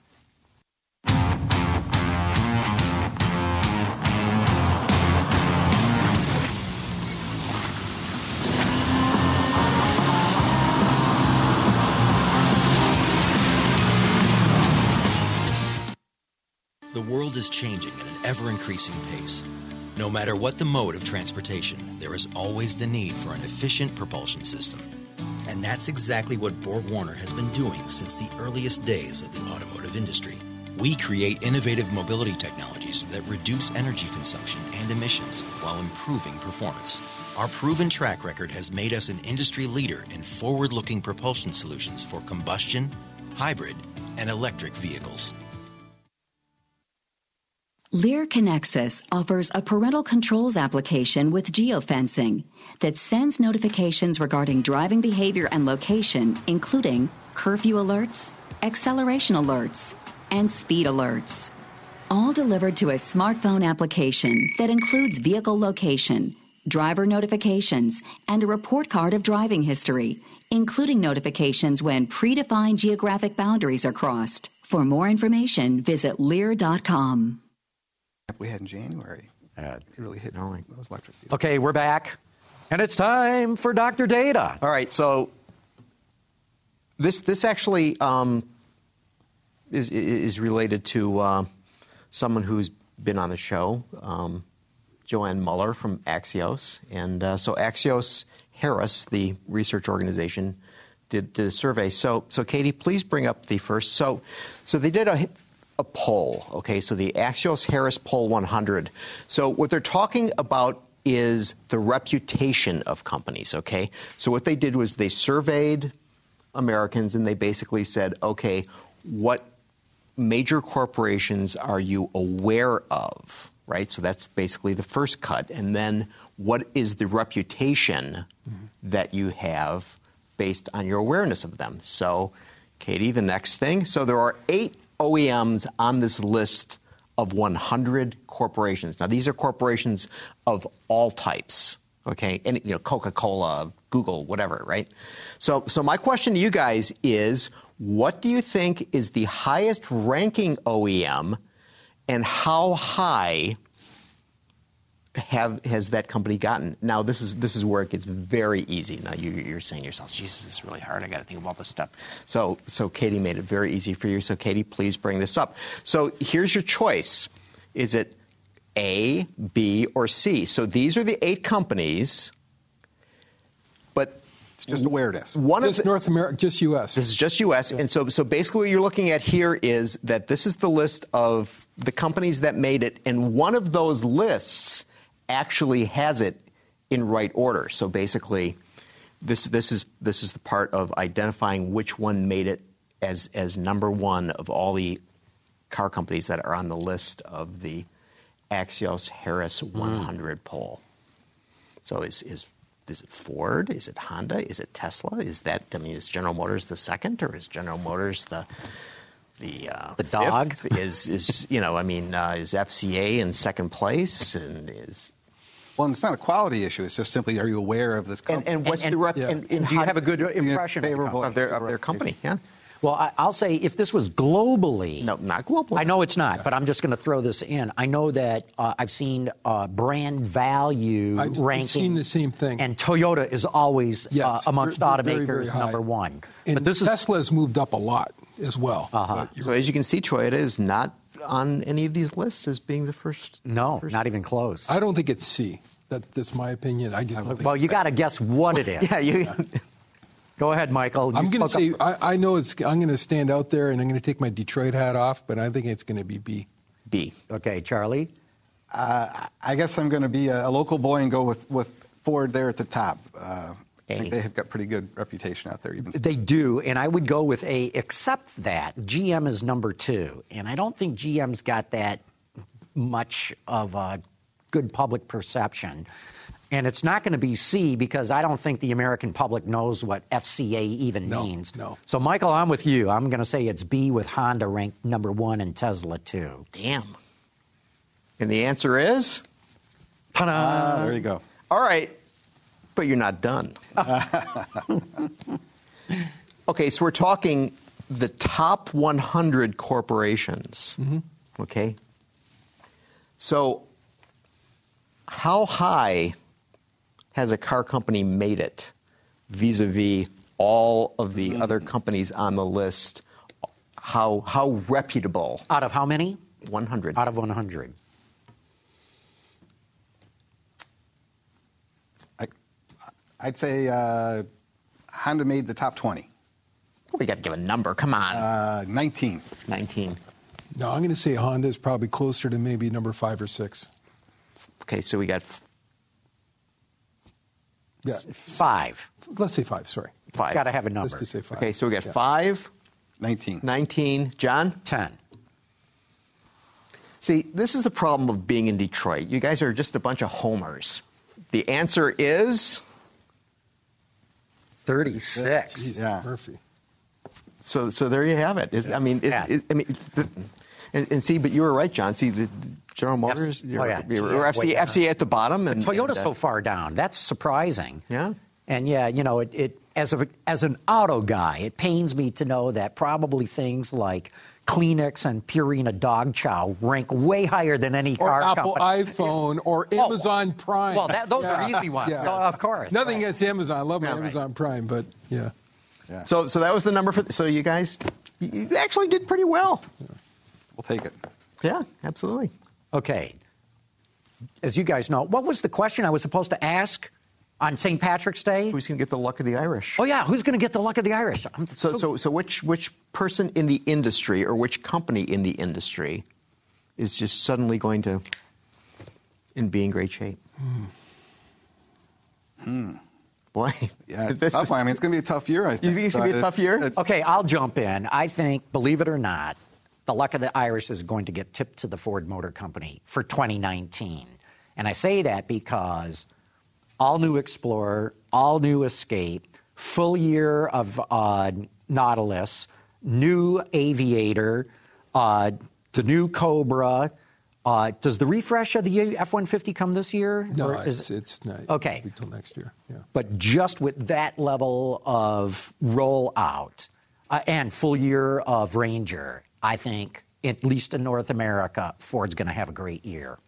The world is changing at an ever-increasing pace. No matter what the mode of transportation, there is always the need for an efficient propulsion system. And that's exactly what BorgWarner has been doing since the earliest days of the automotive industry. We create innovative mobility technologies that reduce energy consumption and emissions while improving performance. Our proven track record has made us an industry leader in forward-looking propulsion solutions for combustion, hybrid, and electric vehicles. Lear Connexus offers a parental controls application with geofencing that sends notifications regarding driving behavior and location, including curfew alerts, acceleration alerts, and speed alerts. All delivered to a smartphone application that includes vehicle location, driver notifications, and a report card of driving history, including notifications when predefined geographic boundaries are crossed. For more information, visit Lear dot com. We had in January. Uh, it really hit home. Those electric vehicles. Okay, we're back, and it's time for Doctor Data. All right, so this this actually um, is is related to uh, someone who's been on the show, um, Joanne Muller from Axios, and uh, so Axios Harris, the research organization, did, did a survey. So so Katie, please bring up the first. So so they did a. A poll, okay, so the Axios Harris Poll one hundred. So what they're talking about is the reputation of companies, okay? So what they did was they surveyed Americans and they basically said, okay, what major corporations are you aware of, right? So that's basically the first cut. And then what is the reputation mm-hmm. that you have based on your awareness of them? So, Katie, the next thing. So there are eight O E Ms on this list of one hundred corporations. Now, these are corporations of all types, okay? And, you know, Coca-Cola, Google, whatever, right? So, so my question to you guys is, what do you think is the highest ranking O E M, and how high have has that company gotten? Now, this is this is where it gets very easy. Now, you, you're saying to yourself, Jesus, this is really hard. I got to think of all this stuff. So, so Katie made it very easy for you. So, Katie, please bring this up. So, here's your choice. Is it A, B, or C? So, these are the eight companies, but it's just awareness. One just of the, North America, just U S. This is just U S. Yeah. And so, so basically, what you're looking at here is that this is the list of the companies that made it, and one of those lists actually has it in right order. So basically, this this is this is the part of identifying which one made it as as number one of all the car companies that are on the list of the Axios Harris one hundred mm. poll. So is is is it Ford? Is it Honda? Is it Tesla? Is that, I mean, is General Motors the second, or is General Motors the The, uh, the dog? is, is, you know, I mean, uh, is F C A in second place, and is... Well, and it's not a quality issue. It's just simply, are you aware of this company? And, and what's and, the rep... yeah. And, and do you have a good impression favorable of their, of their company? Yeah. Well, I, I'll say if this was globally... No, not globally. I know it's not, yeah. but I'm just going to throw this in. I know that uh, I've seen uh, brand value I've, ranking. I've seen the same thing. And Toyota is always, yes, uh, amongst they're, automakers, they're very, very number one. And but this Tesla's is, moved up a lot as well. Uh-huh. So as you can see, Toyota is not on any of these lists as being the first. No, first. not even close. I don't think it's C. That, that's my opinion. I just don't think Well, it's you C. got to guess what it is. Yeah, you... Go ahead, Michael. You I'm going to say, up. I, I know it's, I'm going to stand out there and I'm going to take my Detroit hat off, but I think it's going to be B. B. Okay, Charlie? Uh, I guess I'm going to be a, a local boy and go with, with Ford there at the top. Uh, I think they have got pretty good reputation out there. Even They do, and I would go with A, except that G M is number two. And I don't think G M's got that much of a good public perception. And it's not going to be C because I don't think the American public knows what F C A even no, means. No. So, Michael, I'm with you. I'm going to say it's B with Honda ranked number one and Tesla two. Damn. And the answer is? Ta-da! Ah, there you go. All right. But you're not done. Okay, so we're talking the top one hundred corporations. Mm-hmm. Okay? So how high has a car company made it vis-a-vis all of the mm. other companies on the list? How how reputable? Out of how many? one hundred. Out of one hundred. I, I'd say uh, Honda made the top twenty. We got to give a number. Come on. Uh, nineteen. nineteen. No, I'm going to say Honda is probably closer to maybe number five or six. Okay, so we got f- Yeah, Five. let's say five. Sorry, five. Got to have a number. let's just say five. Okay, so we got Yeah. five, nineteen. nineteen. John? Ten. See, this is the problem of being in Detroit. You guys are just a bunch of homers. The answer is... thirty-six. Jesus, Yeah. Murphy. So, so there you have it. Is, I mean, is, Yeah. is, I mean, the, and, and see, but you were right, John. See, the, the General Motors, F- oh, yeah. or F C A, Way F C A at the bottom, and Toyota's and, uh, so far down. That's surprising. Yeah. And yeah, you know, it, it as a as an auto guy, it pains me to know that probably things like Kleenex and Purina dog chow rank way higher than any Or car Apple company. iPhone or Oh, Amazon Prime. Well, that, those Yeah. are easy ones. Yeah. So, of course. Nothing right. against Amazon. I love my Yeah, right. Amazon Prime, but yeah. Yeah. So, so that was the number for. So you guys, you you actually did pretty well. We'll take it. Yeah, absolutely. Okay. As you guys know, what was the question I was supposed to ask on Saint Patrick's Day? Who's going to get the luck of the Irish? Oh yeah, who's going to get the luck of the Irish? I'm So, so, so which which person in the industry or which company in the industry is just suddenly going to and be in great shape? Hmm. Hmm. Boy, Yeah, it's this tough. is- I mean, it's going to be a tough year, I think. You think it's going to be a So tough year? it's- Okay, I'll jump in. I think, believe it or not, the luck of the Irish is going to get tipped to the Ford Motor Company for twenty nineteen. And I say that because all new Explorer, all new Escape, full year of uh, Nautilus, new Aviator, uh, the new Cobra. Uh, does the refresh of the F one fifty come this year? No, or is it's, it's not. Okay. Until next year, yeah. But just with that level of rollout uh, and full year of Ranger, I think, at least in North America, Ford's going to have a great year.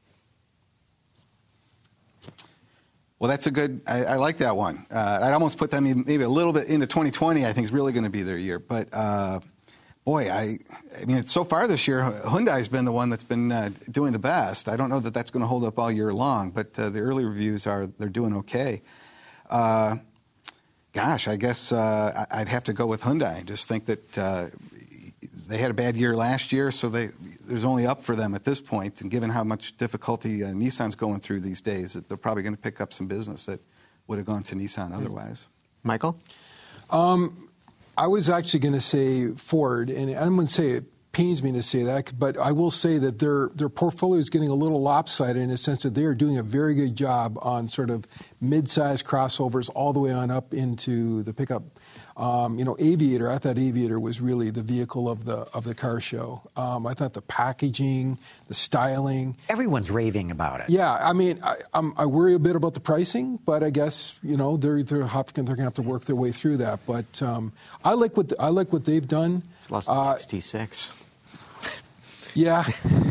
Well, that's a good, I, I like that one. Uh, I'd almost put them maybe a little bit into twenty twenty, I think is really going to be their year. But, uh, boy, I, I mean, so far this year, Hyundai's been the one that's been uh, doing the best. I don't know that that's going to hold up all year long, but uh, the early reviews are they're doing okay. Uh, gosh, I guess uh, I'd have to go with Hyundai. I just think that uh, they had a bad year last year, so they, there's only up for them at this point. And given how much difficulty uh, Nissan's going through these days, that they're probably going to pick up some business that would have gone to Nissan otherwise. Michael? Um, I was actually going to say Ford, and I'm going to say it pains me to say that, but I will say that their their portfolio is getting a little lopsided in the sense that they are doing a very good job on sort of mid-sized crossovers all the way on up into the pickup. Um, you know, Aviator, I thought Aviator was really the vehicle of the of the car show. Um, I thought the packaging, the styling. Everyone's raving about it. Yeah, I mean, I, I'm, I worry a bit about the pricing, but I guess, you know, they're they're, they're going to have to work their way through that. But um, I like what the, I like what they've done. Lost the uh, X T six. Yeah.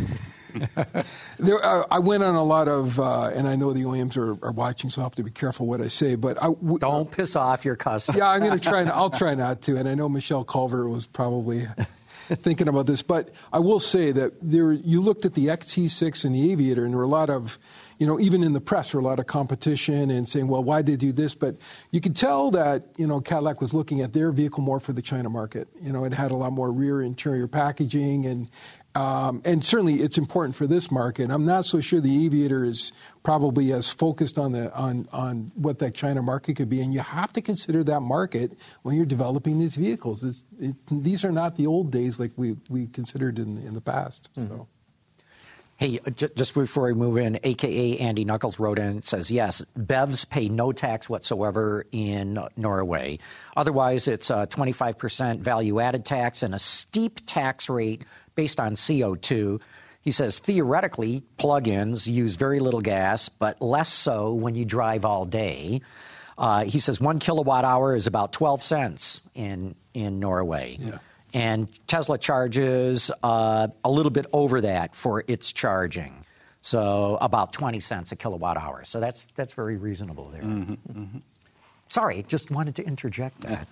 there, uh, I went on a lot of, uh, and I know the O E Ms are, are watching, so I have to be careful what I say. But I w- don't piss off your customer. Yeah, I'm going to try. And I'll try not to. And I know Michelle Culver was probably thinking about this, but I will say that there. You looked at the X T six and the Aviator, and there were a lot of, you know, even in the press, there were a lot of competition and saying, well, why did they do this? But you could tell that, you know, Cadillac was looking at their vehicle more for the China market. You know, it had a lot more rear interior packaging and. Um, and certainly, it's important for this market. I'm not so sure the Aviator is probably as focused on the on on what that China market could be. And you have to consider that market when you're developing these vehicles. It's, it, these are not the old days like we, we considered in in the past. Mm-hmm. So. Hey, just before we move in, A K A Andy Knuckles wrote in and says, yes, B E Vs pay no tax whatsoever in Norway. Otherwise, it's a twenty-five percent value-added tax and a steep tax rate based on C O two. He says, theoretically, plug-ins use very little gas, but less so when you drive all day. Uh, he says one kilowatt hour is about twelve cents in, in Norway. Yeah. And Tesla charges uh, a little bit over that for its charging. So about twenty cents a kilowatt hour. So that's that's very reasonable there. Mm-hmm, mm-hmm. Sorry, just wanted to interject that.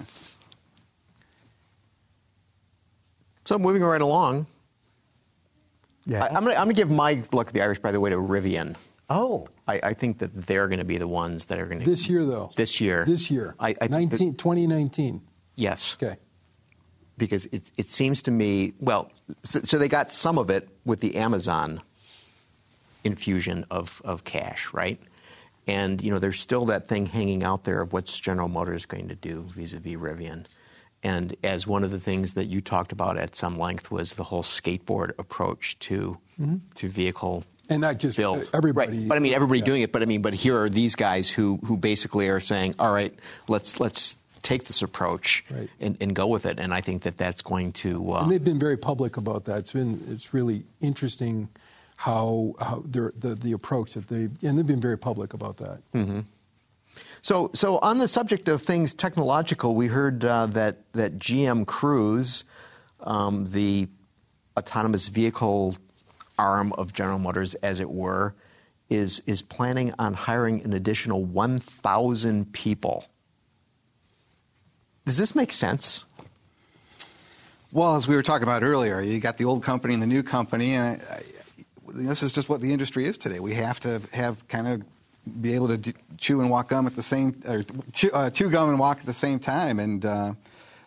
So moving right along. Yeah. I, I'm going to give my look at the Irish, by the way, to Rivian. Oh. I, I think that they're going to be the ones that are going to... This year, though. This year. This year. I, I nineteen, that, twenty nineteen. Yes. Okay. Because it, it seems to me, well, so, so they got some of it with the Amazon infusion of, of cash, right? And, you know, there's still that thing hanging out there of what's General Motors going to do vis-a-vis Rivian. And as one of the things that you talked about at some length was the whole skateboard approach to mm-hmm. to vehicle and not just build. everybody. Right. But I mean, everybody yeah. doing it. But I mean, but here are these guys who who basically are saying, all right, let's let's take this approach right. and, and go with it. And I think that that's going to. Uh, and they've been very public about that. It's been it's really interesting how how their the the approach that they and they've been very public about that. Mm-hmm. So, so on the subject of things technological, we heard uh, that that G M Cruise, um, the autonomous vehicle arm of General Motors, as it were, is is planning on hiring an additional one thousand people. Does this make sense? Well, as we were talking about earlier, you got the old company and the new company, and I, I, this is just what the industry is today. We have to have kind of be able to do, chew and walk gum at the same, or chew, uh, chew gum and walk at the same time. And uh,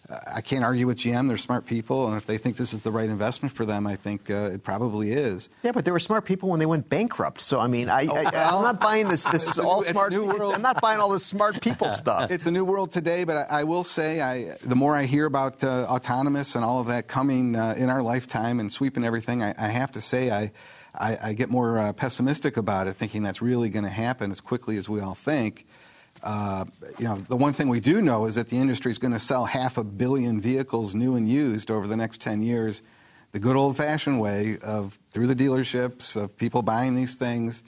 uh, I can't argue with G M. They're smart people, and if they think this is the right investment for them, I think uh, it probably is. Yeah, but they were smart people when they went bankrupt. So I mean, I, I, I'm not buying this. This is all new, smart. I'm not buying all this smart people stuff. It's a new world today, but I, I will say, I the more I hear about uh, autonomous and all of that coming uh, in our lifetime and sweeping everything, I, I have to say I. I, I get more uh, pessimistic about it, thinking that's really going to happen as quickly as we all think. Uh, you know, the one thing we do know is that the industry is going to sell half a billion vehicles, new and used, over the next ten years, the good old-fashioned way of through the dealerships, of people buying these things.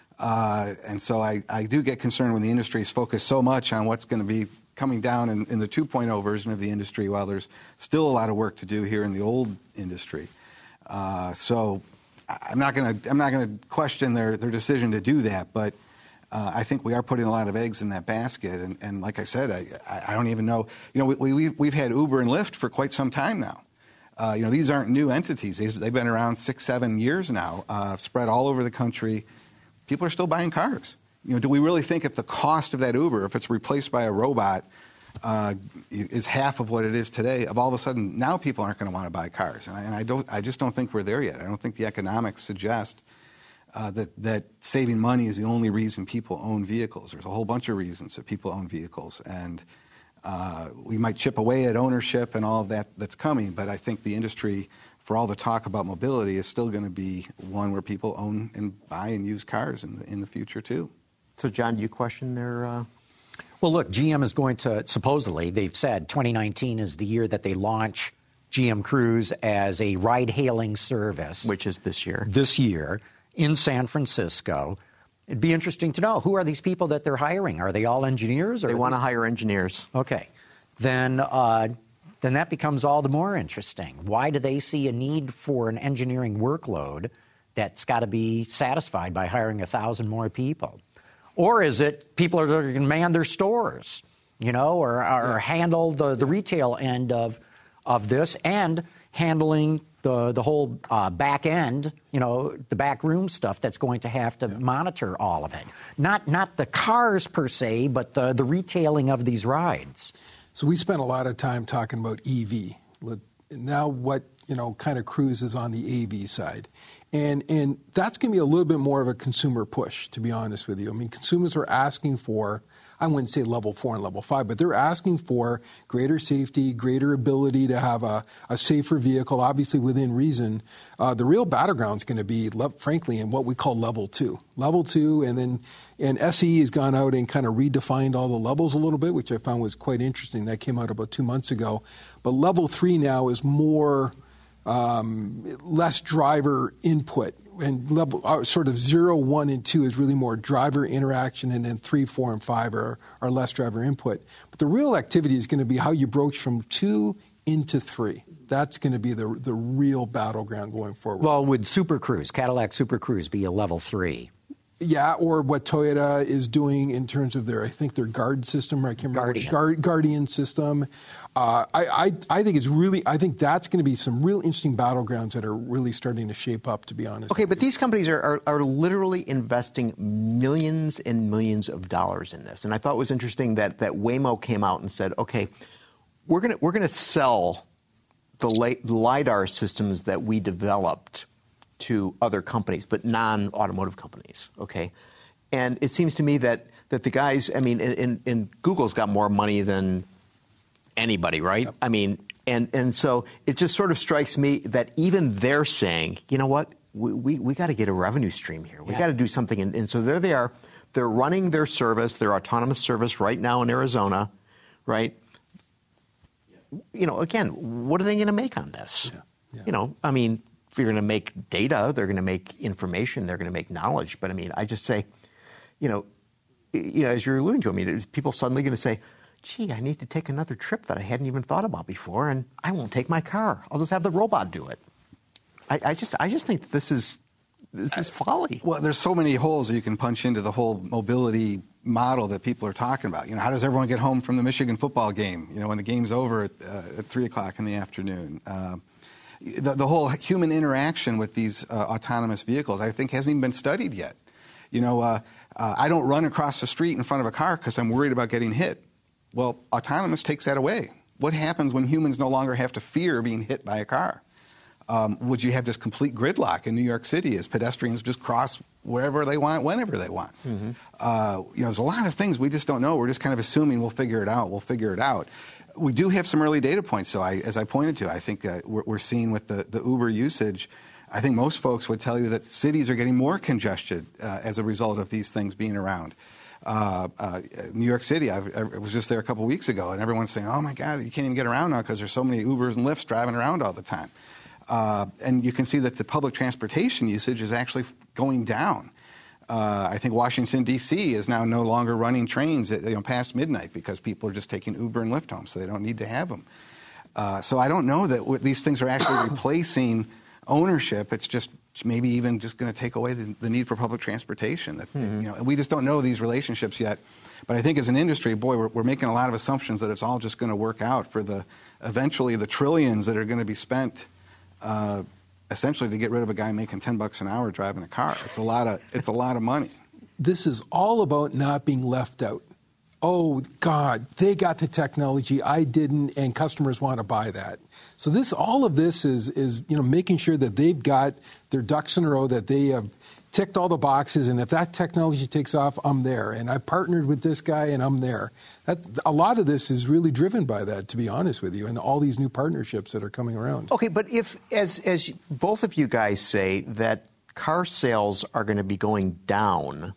Uh, and so I, I do get concerned when the industry is focused so much on what's going to be coming down in, in the two point oh version of the industry, while there's still a lot of work to do here in the old industry. Uh, so. I'm not going to. I'm not going to question their, their decision to do that, but uh, I think we are putting a lot of eggs in that basket. And, and like I said, I, I don't even know. You know, we, we we've had Uber and Lyft for quite some time now. Uh, you know, these aren't new entities. They've, they've been around six, seven years now, uh, spread all over the country. People are still buying cars. You know, do we really think if the cost of that Uber, if it's replaced by a robot, Uh, is half of what it is today, of all of a sudden now people aren't going to want to buy cars, and I, and I don't. I just don't think we're there yet. I don't think the economics suggest uh, that that saving money is the only reason people own vehicles. There's a whole bunch of reasons that people own vehicles, and uh, we might chip away at ownership and all of that that's coming. But I think the industry, for all the talk about mobility, is still going to be one where people own and buy and use cars in the, in the future too. So, John, do you question their? Uh... Well, look, G M is going to, supposedly, they've said twenty nineteen is the year that they launch G M Cruise as a ride-hailing service. Which is this year. This year in San Francisco. It'd be interesting to know, who are these people that they're hiring? Are they all engineers? Or they want to these... hire engineers. Okay. Then, uh, then that becomes all the more interesting. Why do they see a need for an engineering workload that's got to be satisfied by hiring a thousand more people? Or is it people are going to man their stores, you know, or, or yeah. handle the, the retail end of of this, and handling the the whole uh, back end, you know, the back room stuff that's going to have to yeah. monitor all of it. Not not the cars per se, but the, the retailing of these rides. So we spent a lot of time talking about E V. Now what, you know, kind of Cruise is on the A V side. And and that's going to be a little bit more of a consumer push, to be honest with you. I mean, consumers are asking for, I wouldn't say level four and level five, but they're asking for greater safety, greater ability to have a, a safer vehicle, obviously within reason. Uh, the real battleground is going to be, frankly, in what we call level two. Level two, and then and S E has gone out and kind of redefined all the levels a little bit, which I found was quite interesting. That came out about two months ago. But level three now is more... Um, less driver input, and level uh, sort of zero, one, and two is really more driver interaction, and then three, four, and five are, are less driver input. But the real activity is going to be how you broach from two into three. That's going to be the the real battleground going forward. Well, would Super Cruise, Cadillac Super Cruise, be a level three? Yeah, or what Toyota is doing in terms of their, I think their Guard system, I can't remember Guardian. which Guard, Guardian system. Uh, I, I, I think it's really, I think that's going to be some real interesting battlegrounds that are really starting to shape up, to be honest. Okay, but these companies are, are, are literally investing millions and millions of dollars in this. And I thought it was interesting that, that Waymo came out and said, okay, we're going to we're going to sell the, la- the LiDAR systems that we developed to other companies, but non-automotive companies, okay? And it seems to me that, that the guys, I mean, and, and Google's got more money than anybody, right? Yep. I mean, and, and so it just sort of strikes me that even they're saying, you know what, we, we, we got to get a revenue stream here. We yeah. got to do something. And, and so there they are. They're running their service, their autonomous service right now in Arizona, right? You know, again, what are they going to make on this? Yeah. Yeah. You know, I mean, they're going to make data, they're going to make information, they're going to make knowledge. But I mean, I just say, you know, you know, as you're alluding to, I mean, is people suddenly going to say, gee, I need to take another trip that I hadn't even thought about before, and I won't take my car. I'll just have the robot do it. I, I just, I just think that this is, this is folly. Well, there's so many holes that you can punch into the whole mobility model that people are talking about. You know, how does everyone get home from the Michigan football game? You know, when the game's over at, uh, at three o'clock in the afternoon. Uh, The, the whole human interaction with these uh, autonomous vehicles, I think, hasn't even been studied yet. You know, uh, uh, I don't run across the street in front of a car because I'm worried about getting hit. Well, autonomous takes that away. what happens when humans no longer have to fear being hit by a car? Um, would you have just complete gridlock in New York City as pedestrians just cross wherever they want, whenever they want? Mm-hmm. Uh, you know, there's a lot of things we just don't know. We're just kind of assuming we'll figure it out. We'll figure it out. We do have some early data points, so I, as I pointed to, I think uh, we're, we're seeing with the, the Uber usage, I think most folks would tell you that cities are getting more congested uh, as a result of these things being around. Uh, uh, New York City, I, I was just there a couple weeks ago, and everyone's saying, oh, my God, you can't even get around now because there's so many Ubers and Lyfts driving around all the time. Uh, and you can see that the public transportation usage is actually going down. Uh, I think Washington, D C is now no longer running trains at, you know, past midnight because people are just taking Uber and Lyft home, so they don't need to have them. Uh, so I don't know that w- these things are actually replacing ownership. It's just maybe even just going to take away the, the need for public transportation. That, mm-hmm. you know, we just don't know these relationships yet. But I think as an industry, boy, we're, we're making a lot of assumptions that it's all just going to work out for the eventually the trillions that are going to be spent uh, essentially to get rid of a guy making ten bucks an hour driving a car. It's a lot of it's a lot of money. This is all about not being left out. Oh, God, they got the technology, I didn't, and customers want to buy that. So this, all of this is, is you know, making sure that they've got their ducks in a row, that they have ticked all the boxes, and if that technology takes off, I'm there. And I partnered with this guy, and I'm there. That, a lot of this is really driven by that, to be honest with you, and all these new partnerships that are coming around. Okay, but if, as as both of you guys say, that car sales are going to be going down,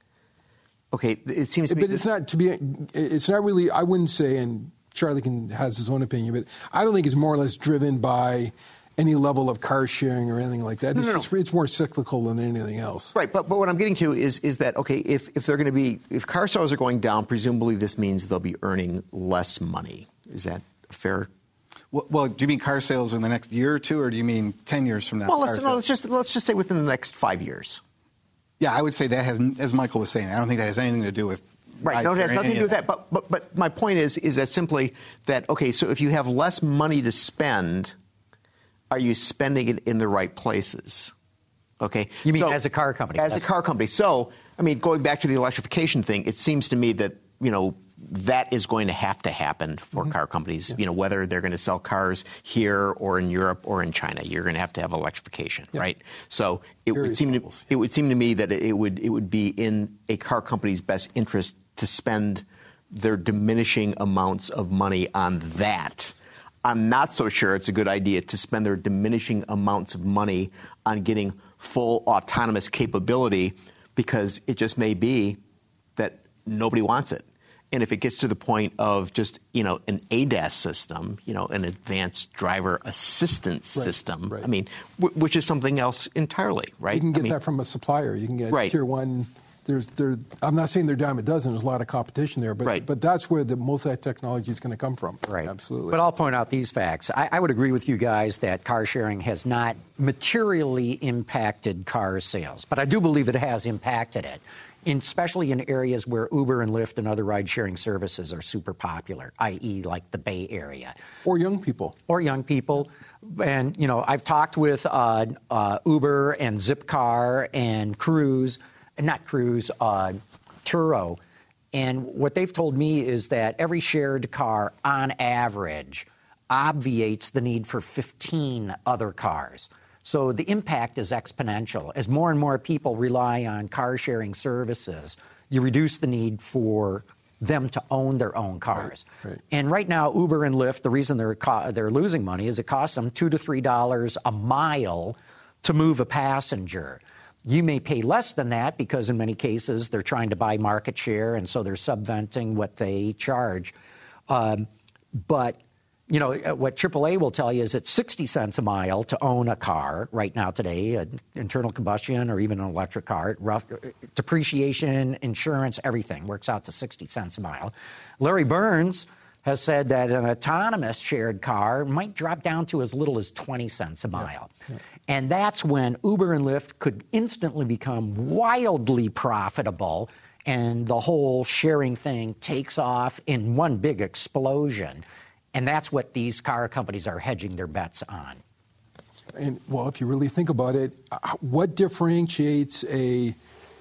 okay, it seems to me... But it's not, to be, it's not really, I wouldn't say, and Charlie can has his own opinion, but I don't think it's more or less driven by any level of car sharing or anything like that. No, it's, no, no. Just, it's more cyclical than anything else. Right, but, but what I'm getting to is is that, okay, if, if they're going to be, if car sales are going down, presumably this means they'll be earning less money. Is that fair? Well, well do you mean car sales in the next year or two, or do you mean ten years from now? Well, let's, no, let's just let's just say within the next five years. Yeah, I would say that has, as Michael was saying, I don't think that has anything to do with... Right, no, it has nothing to do with that. But, but, but my point is, is that simply that, okay, so if you have less money to spend, are you spending it in the right places? Okay. You mean so, as a car company? As That's a car company. So, I mean, going back to the electrification thing, it seems to me that, you know, that is going to have to happen for mm-hmm. car companies, yeah. you know, whether they're going to sell cars here or in Europe or in China, you're going to have to have electrification, yeah. right? So it Various would seem levels. to it would seem to me that it would it would be in a car company's best interest to spend their diminishing amounts of money on that. I'm not so sure it's a good idea to spend their diminishing amounts of money on getting full autonomous capability, because it just may be that nobody wants it. And if it gets to the point of just, you know, an A D A S system, you know, an advanced driver assistance right, system, right. I mean, w- which is something else entirely, right? You can get I mean, that from a supplier. You can get right. tier one. There's, there. I'm not saying they're a dime a dozen. There's a lot of competition there, but right. but that's where the most of that technology is going to come from. Right. Absolutely. But I'll point out these facts. I, I would agree with you guys that car sharing has not materially impacted car sales, but I do believe it has impacted it, in, especially in areas where Uber and Lyft and other ride-sharing services are super popular, that is like the Bay Area. Or young people. Or young people. And, you know, I've talked with uh, uh, Uber and Zipcar and Cruise, not Cruise, uh, Turo. And what they've told me is that every shared car, on average, obviates the need for fifteen other cars. So the impact is exponential. As more and more people rely on car-sharing services, you reduce the need for them to own their own cars. Right, right. And right now, Uber and Lyft, the reason they're co- they're losing money is it costs them two to three dollars a mile to move a passenger. You may pay less than that because in many cases they're trying to buy market share, and so they're subventing what they charge. Um, but You know, what triple A will tell you is it's sixty cents a mile to own a car right now today, an internal combustion or even an electric car. Rough depreciation, insurance, everything works out to sixty cents a mile. Larry Burns has said that an autonomous shared car might drop down to as little as twenty cents a mile. Yeah, yeah. And that's when Uber and Lyft could instantly become wildly profitable, and the whole sharing thing takes off in one big explosion. And that's what these car companies are hedging their bets on. And, well, if you really think about it, what differentiates a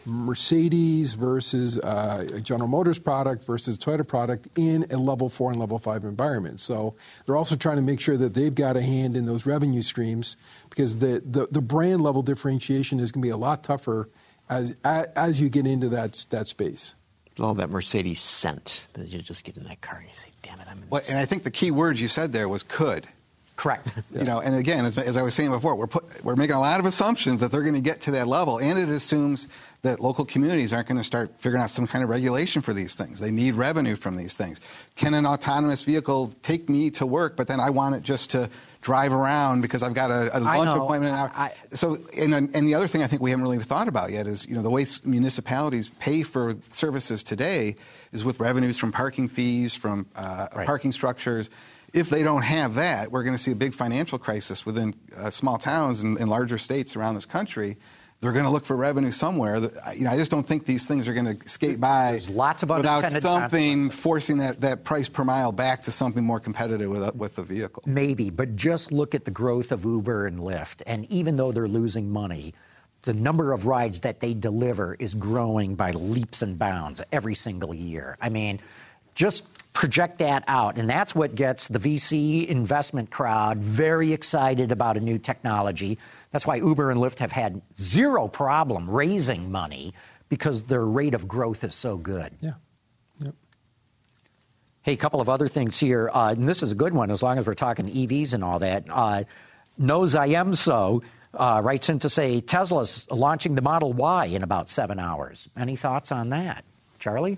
Mercedes versus uh, a General Motors product versus a Toyota product in a level four and level five environment. So they're also trying to make sure that they've got a hand in those revenue streams, because the, the, the brand level differentiation is going to be a lot tougher as as you get into that that space. All that Mercedes scent that you just get in that car and you say, damn it, I'm in Well, this. and I think the key word you said there was could. Correct. You know, and again, as, as I was saying before, we're put, we're making a lot of assumptions that they're going to get to that level, and it assumes that local communities aren't going to start figuring out some kind of regulation for these things. They need revenue from these things. Can an autonomous vehicle take me to work, but then I want it just to drive around because I've got a, a lunch know. appointment? An I, so, and, and the other thing I think we haven't really thought about yet is, you know, the way municipalities pay for services today is with revenues from parking fees, from uh, right. parking structures. If they don't have that, we're going to see a big financial crisis within uh, small towns and, and larger states around this country. They're going to look for revenue somewhere. That, you know, I just don't think these things are going to skate by There's lots of without unintended something forcing that, that price per mile back to something more competitive with, with the vehicle. Maybe, but just look at the growth of Uber and Lyft. And even though they're losing money, the number of rides that they deliver is growing by leaps and bounds every single year. I mean, just project that out. And that's what gets the V C investment crowd very excited about a new technology. That's why Uber and Lyft have had zero problem raising money, because their rate of growth is so good. Yeah. Yep. Hey, a couple of other things here. Uh, and this is a good one, as long as we're talking E Vs and all that. Uh, Knows I Am So uh, writes in to say Tesla's launching the Model Y in about seven hours. Any thoughts on that? Charlie?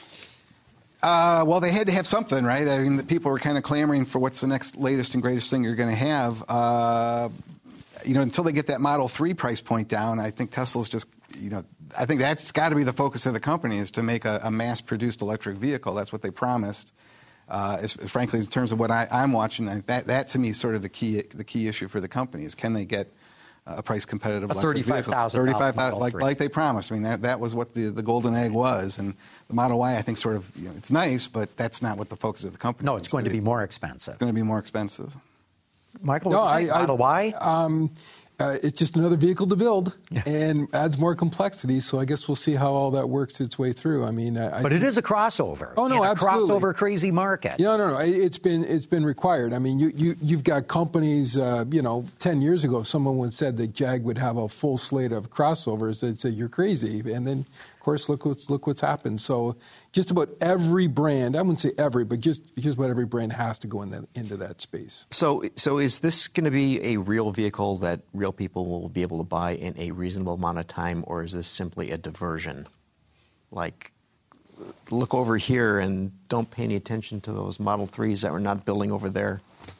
Uh, well, they had to have something, right? I mean, the people were kind of clamoring for what's the next latest and greatest thing you're going to have. Uh, you know, until they get that Model three price point down, I think Tesla's just, you know, I think that's got to be the focus of the company, is to make a, a mass-produced electric vehicle. That's what they promised. Uh, as, frankly, in terms of what I, I'm watching, that, that to me is sort of the key the key issue for the company, is can they get a price competitive a electric vehicle. thirty-five thousand dollars Model like, three. like they promised. I mean, that, that was what the, the golden egg was. And the Model Y, I think, sort of, you know, it's nice, but that's not what the focus of the company No, is. it's going to be more expensive. It's going to be more expensive. Michael, No, what do you think? I- I- Model Y? Um, uh, it's just another vehicle to build, and adds more complexity. So I guess we'll see how all that works its way through. I mean, I, But it is a crossover. Oh, no, in a absolutely. crossover crazy market. Yeah, no, no. It- It's been it's been required. I mean, you you you've got companies. Uh, you know, ten years ago, someone once said that Jag would have a full slate of crossovers. They'd say you're crazy, and then of course look what's look what's happened. So just about every brand, I wouldn't say every, but just just about every brand has to go in that, into that space. So, so is this going to be a real vehicle that real people will be able to buy in a reasonable amount of time, or is this simply a diversion? Like, look over here and don't pay any attention to those Model threes that we're not building over there.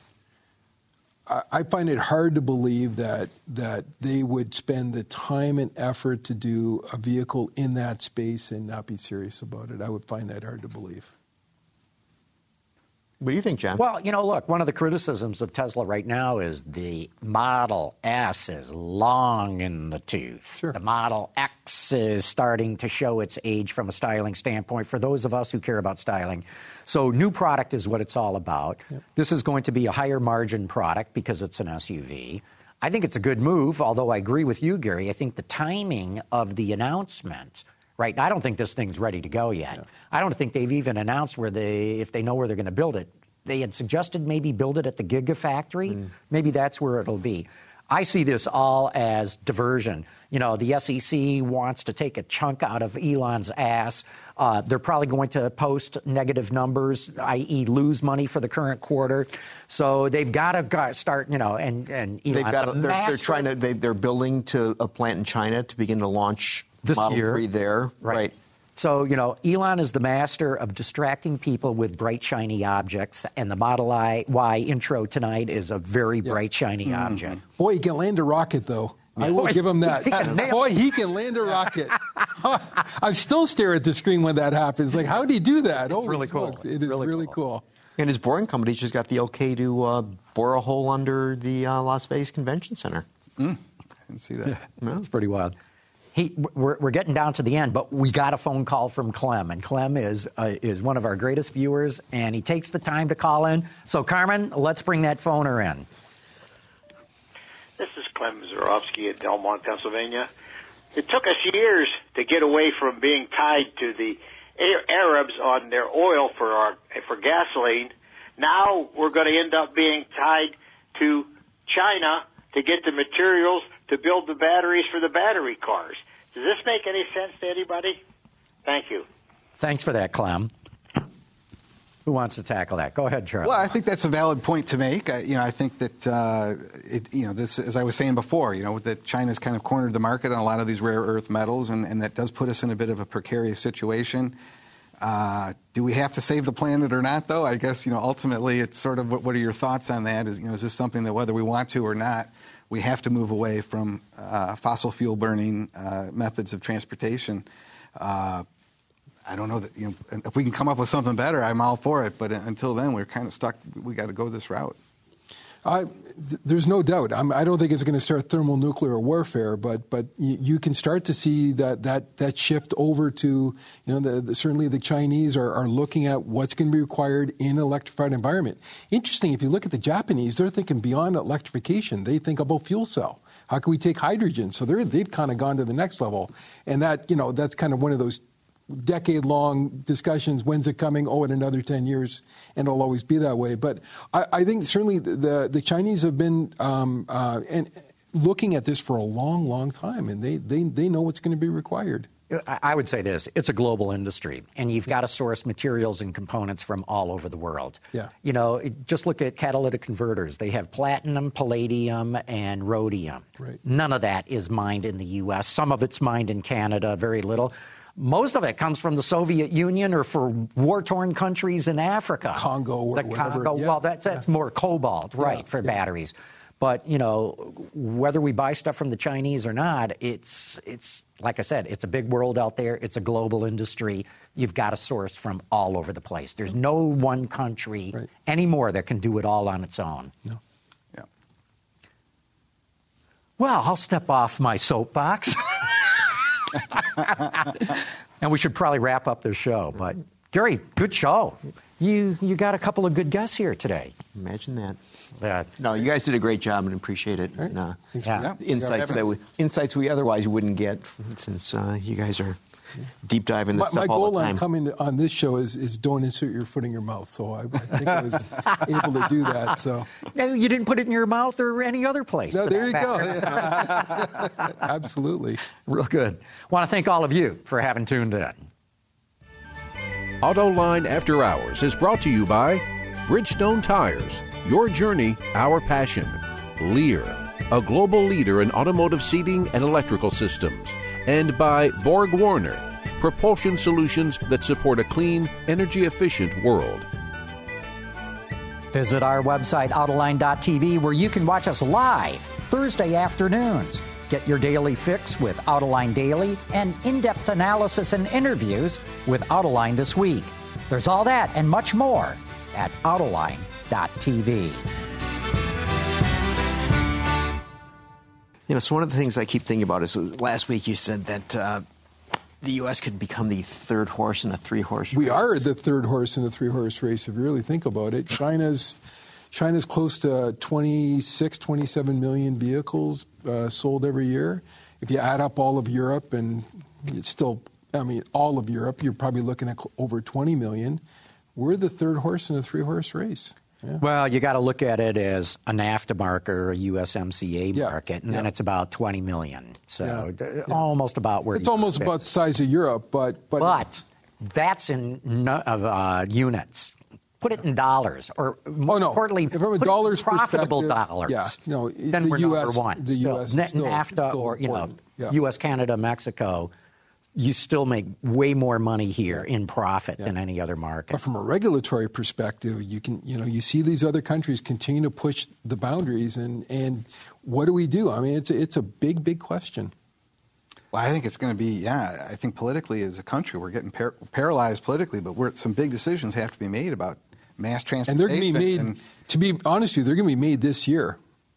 I, I find it hard to believe that that they would spend the time and effort to do a vehicle in that space and not be serious about it. I would find that hard to believe. What do you think, John? Well, you know, look, one of the criticisms of Tesla right now is the Model S is long in the tooth. Sure. The Model X is starting to show its age from a styling standpoint for those of us who care about styling. So new product is what it's all about. Yep. This is going to be a higher margin product because it's an S U V. I think it's a good move, although I agree with you, Gary. I think the timing of the announcement, right? I don't think this thing's ready to go yet. Yeah. I don't think they've even announced where they, if they know where they're going to build it. They had suggested maybe build it at the Gigafactory. Mm. Maybe that's where it'll be. I see this all as diversion. You know, the S E C wants to take a chunk out of Elon's ass. Uh, they're probably going to post negative numbers, that is lose money for the current quarter. So they've got to start, you know, and, and Elon's they've got, a they're, master. they're trying to, they, they're building to a plant in China to begin to launch this Model year. three there. Right. right. So, you know, Elon is the master of distracting people with bright, shiny objects, and the Model I, Y intro tonight is a very yeah. bright, shiny mm-hmm. object. Boy, he can land a rocket, though. Yeah. I will Boy, give him that. He Boy, he can land a rocket. I still stare at the screen when that happens. Like, how did he do that? It's Holy really smokes. cool. It is really, really cool. cool. And his boring company just got the okay to uh, bore a hole under the uh, Las Vegas Convention Center. Mm. I didn't see that. Yeah, that's pretty wild. Hey, we're, we're getting down to the end, but we got a phone call from Clem, and Clem is uh, is one of our greatest viewers, and he takes the time to call in. So, Carmen, let's bring that phoner in. This is Clem Zarowski at Delmont, Pennsylvania. It took us years to get away from being tied to the Arabs on their oil for our for gasoline. Now we're going to end up being tied to China to get the materials to build the batteries for the battery cars. Does this make any sense to anybody? Thank you. Thanks for that, Clem. Who wants to tackle that? Go ahead, Charlie. Well, I think that's a valid point to make. I, you know, I think that uh, it, you know, this, as I was saying before, you know, that China's kind of cornered the market on a lot of these rare earth metals, and, and that does put us in a bit of a precarious situation. Uh, do we have to save the planet or not, though? I guess, you know, ultimately it's sort of what, what are your thoughts on that? Is, you know, is this something that whether we want to or not, we have to move away from uh, fossil fuel burning uh, methods of transportation? Uh, I don't know that, you know, if we can come up with something better, I'm all for it. But until then, we're kind of stuck. We got to go this route. I, th- there's no doubt. I'm, I don't think it's going to start thermonuclear warfare, but but y- you can start to see that that, that shift over to, you know, the, the, certainly the Chinese are, are looking at what's going to be required in an electrified environment. Interesting, if you look at the Japanese, they're thinking beyond electrification. They think about fuel cell. How can we take hydrogen? So they're, they've kind of gone to the next level. And that, you know, that's kind of one of those decade-long discussions. When's it coming? Oh, in another ten years, and it'll always be that way. But I, I think certainly the, the, the Chinese have been um, uh, and looking at this for a long, long time, and they, they, they know what's going to be required. I would say this. It's a global industry, and you've got to source materials and components from all over the world. Yeah. You know, just look at catalytic converters. They have platinum, palladium, and rhodium. Right. None of that is mined in the U S Some of it's mined in Canada, very little. Most of it comes from the Soviet Union or for war-torn countries in Africa. The Congo or the whatever. Congo, Yeah. well, that, that's yeah. more cobalt, right, yeah. for yeah. batteries. But, you know, whether we buy stuff from the Chinese or not, it's, it's like I said, it's a big world out there. It's a global industry. You've got to source from all over the place. There's no one country right. anymore that can do it all on its own. No. Yeah. Well, I'll step off my soapbox. And we should probably wrap up this show. But, Gary, good show. You you got a couple of good guests here today. Imagine that. Yeah. No, you guys did a great job and appreciate it. Right. And, uh, Yeah. insights that we insights we otherwise wouldn't get, since uh, you guys are deep diving this My, stuff my all goal the time. on coming on this show is, is don't insert your foot in your mouth. So I, I think I was able to do that. So No, you didn't put it in your mouth or any other place. no, for there you that go. matter. Absolutely. Real good. Want to thank all of you for having tuned in. AutoLine After Hours is brought to you by Bridgestone Tires, your journey, our passion. Lear, a global leader in automotive seating and electrical systems. And by Borg Warner, propulsion solutions that support a clean, energy-efficient world. Visit our website, Autoline dot T V, where you can watch us live Thursday afternoons. Get your daily fix with Autoline Daily and in-depth analysis and interviews with Autoline This Week. There's all that and much more at Autoline dot T V. You know, so one of the things I keep thinking about is last week you said that uh, the U S could become the third horse in a three-horse race. We are the third horse in a three-horse race, if you really think about it. China's China's close to twenty-six, twenty-seven million vehicles uh, sold every year. If you add up all of Europe, and it's still, I mean, all of Europe, you're probably looking at over twenty million. We're the third horse in a three-horse race. Yeah. Well, you got to look at it as a NAFTA market or a U S M C A Yeah. market, and Yeah. then it's about twenty million. So Yeah. d- Yeah. almost about where It's you almost fit. about the size of Europe, but... But, But that's in no, of uh, units. Put it in dollars, or more oh, no. importantly, From a put dollars it in profitable perspective, dollars. yeah, no, then the we're U S number one. the still. U S Net is still- NAFTA still or you know important. Yeah. U S, Canada, Mexico, you still make way more money here in profit Yeah. than any other market. But from a regulatory perspective, you can, you know, you see these other countries continue to push the boundaries, and, and what do we do? I mean, it's a, it's a big, big question. Well, I think it's going to be, yeah, I think politically as a country, we're getting par- paralyzed politically, but we're, some big decisions have to be made about mass transportation. And they're going to be made, and, to be honest with you, they're going to be made this year.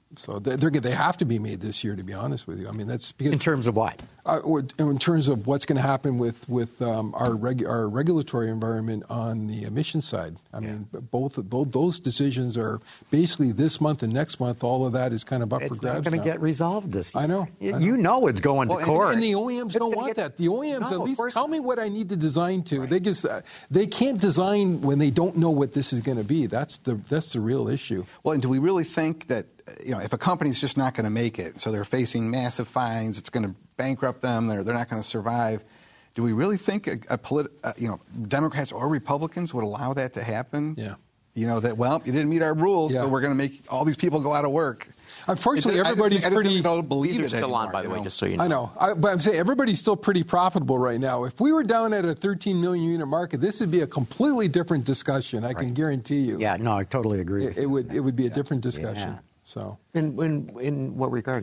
So they're, they're, they have to be made this year, to be honest with you. I mean, that's because in terms of what? Uh, or in terms of what's going to happen with with um, our regu- our regulatory environment on the emission side. I yeah. mean, both both those decisions are basically this month and next month. All of that is kind of up it's for grabs. It's not going to get resolved this year. I know. You, I know. you know it's going well, to court. And, and the O E Ms it's don't want get, that. The O E Ms no, at least tell not. me what I need to design to. Right. They just uh, they can't design when they don't know what this is going to be. That's the that's the real issue. Well, and do we really think that, you know, if a company's just not going to make it, so they're facing massive fines, it's going to bankrupt them, they're they're not going to survive, do we really think a, a polit- uh, you know, Democrats or Republicans would allow that to happen? Yeah. You know, that, well, you didn't meet our rules, yeah. but we're going to make all these people go out of work. Unfortunately, It's, everybody's I just, pretty. I don't believe These are it still anymore, on, by the you way, know? just so you know. I know, I, but I'm saying everybody's still pretty profitable right now. If we were down at a thirteen million unit market, this would be a completely different discussion. I right. can guarantee you. Yeah, no, I totally agree. It, it would it would be a yeah. different discussion. Yeah. So, in, in in what regard?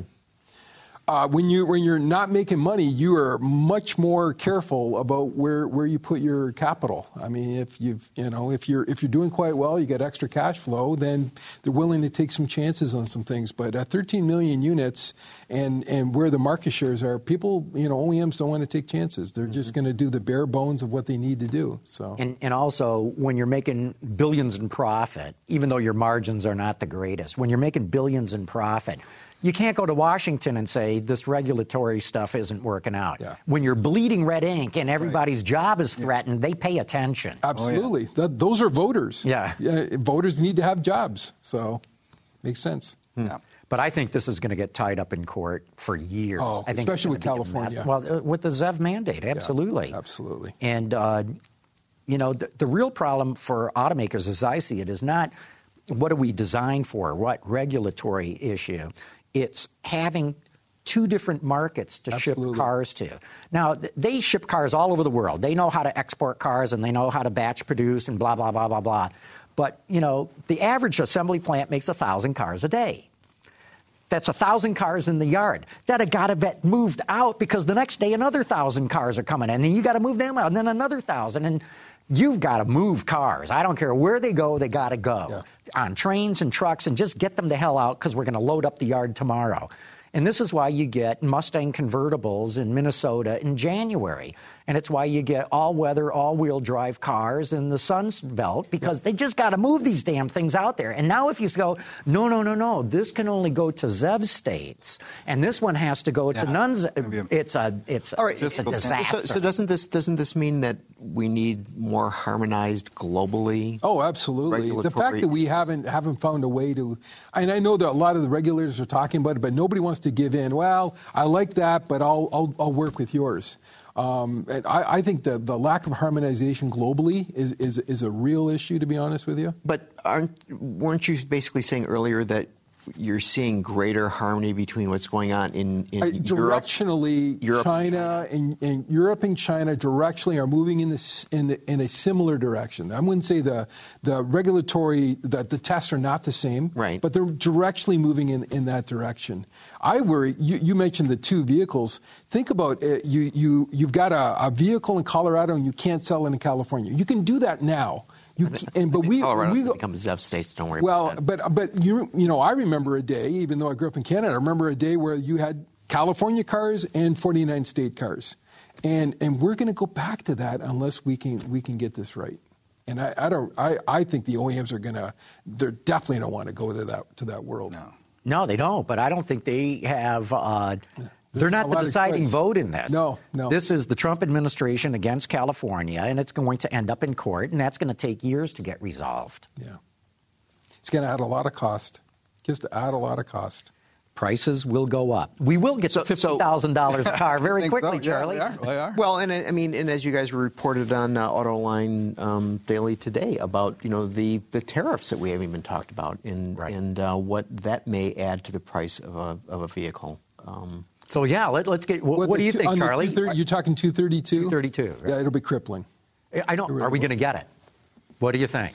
Uh, when you when you're not making money, you are much more careful about where, where you put your capital. I mean, if you've you know if you're if you're doing quite well, you get extra cash flow, then they're willing to take some chances on some things. But at thirteen million units and and where the market shares are, people you know O E Ms don't want to take chances. They're mm-hmm. just going to do the bare bones of what they need to do. So and and also when you're making billions in profit, even though your margins are not the greatest, when you're making billions in profit, you can't go to Washington and say this regulatory stuff isn't working out. Yeah. When you're bleeding red ink and everybody's right. job is threatened, yeah. they pay attention. Absolutely. Oh, yeah. that, those are voters. Yeah. yeah. Voters need to have jobs. So makes sense. Hmm. Yeah. But I think this is going to get tied up in court for years. Oh, I think especially with California. Well, uh, with the Z E V mandate, absolutely. Yeah, absolutely. And, uh, you know, the, the real problem for automakers, as I see it, is not what do we design for, what regulatory issue. It's having two different markets to Absolutely. ship cars to. Now, they ship cars all over the world. They know how to export cars, and they know how to batch produce and blah, blah, blah, blah, blah. But, you know, the average assembly plant makes one thousand cars a day. That's one thousand cars in the yard. That have got to get moved out because the next day another one thousand cars are coming in, and you got to move them out, and then another one thousand. And you've got to move cars. I don't care where they go, they got to go. Yeah. On trains and trucks, and just get them the hell out because we're going to load up the yard tomorrow. And this is why you get Mustang convertibles in Minnesota in January. And it's why you get all-weather, all-wheel drive cars in the Sun Belt, because they just got to move these damn things out there. And now if you go, no, no, no, no, this can only go to Z E V states, and this one has to go to yeah. non-Z E V, it's a, it's, all right. it's a disaster. So, so doesn't this doesn't this mean that we need more harmonized globally? Oh, absolutely. The fact that we haven't haven't found a way to, and I know that a lot of the regulators are talking about it, but nobody wants to give in. Well, I like that, but I'll I'll, I'll work with yours. Um, and I, I think the, the lack of harmonization globally is, is is a real issue, to be honest with you. But aren't weren't you basically saying earlier that you're seeing greater harmony between what's going on in, in uh, Europe? Directionally, Europe China and, China. and, and Europe and China directionally are moving in this in, the, in a similar direction. I wouldn't say the the regulatory the, the tests are not the same, right? But they're directionally moving in, in that direction. I worry. You, you mentioned the two vehicles. Think about it. You you you've got a, a vehicle in Colorado and you can't sell it in California. You can do that now. You can, and but we Colorado we become Z E V states. Don't worry. Well, about that. but but you you know I remember a day, even though I grew up in Canada, I remember a day where you had California cars and forty-nine state cars, and and we're going to go back to that unless we can we can get this right. And I, I don't I, I think the O E Ms are going to they're definitely don't want to go to that to that world. No, no, they don't. But I don't think they have. Uh, They're not the deciding vote in this. No, no. This is the Trump administration against California, and it's going to end up in court, and that's going to take years to get resolved. Yeah. It's going to add a lot of cost. Just to add a lot of cost. Prices will go up. We will get so, to fifty thousand dollars so, a car very quickly, so. Charlie. Yeah, they are. They are. Well, and I mean, and as you guys reported on uh, Autoline um, Daily today about, you know, the, the tariffs that we haven't even talked about and, right. and uh, what that may add to the price of a, of a vehicle. Um, So, yeah, let, let's get – what, what, what do you two, think, Charlie? You're talking two thirty-two? two thirty-two. Right? Yeah, it'll be crippling. I know. Really Are we will. going to get it? What do you think?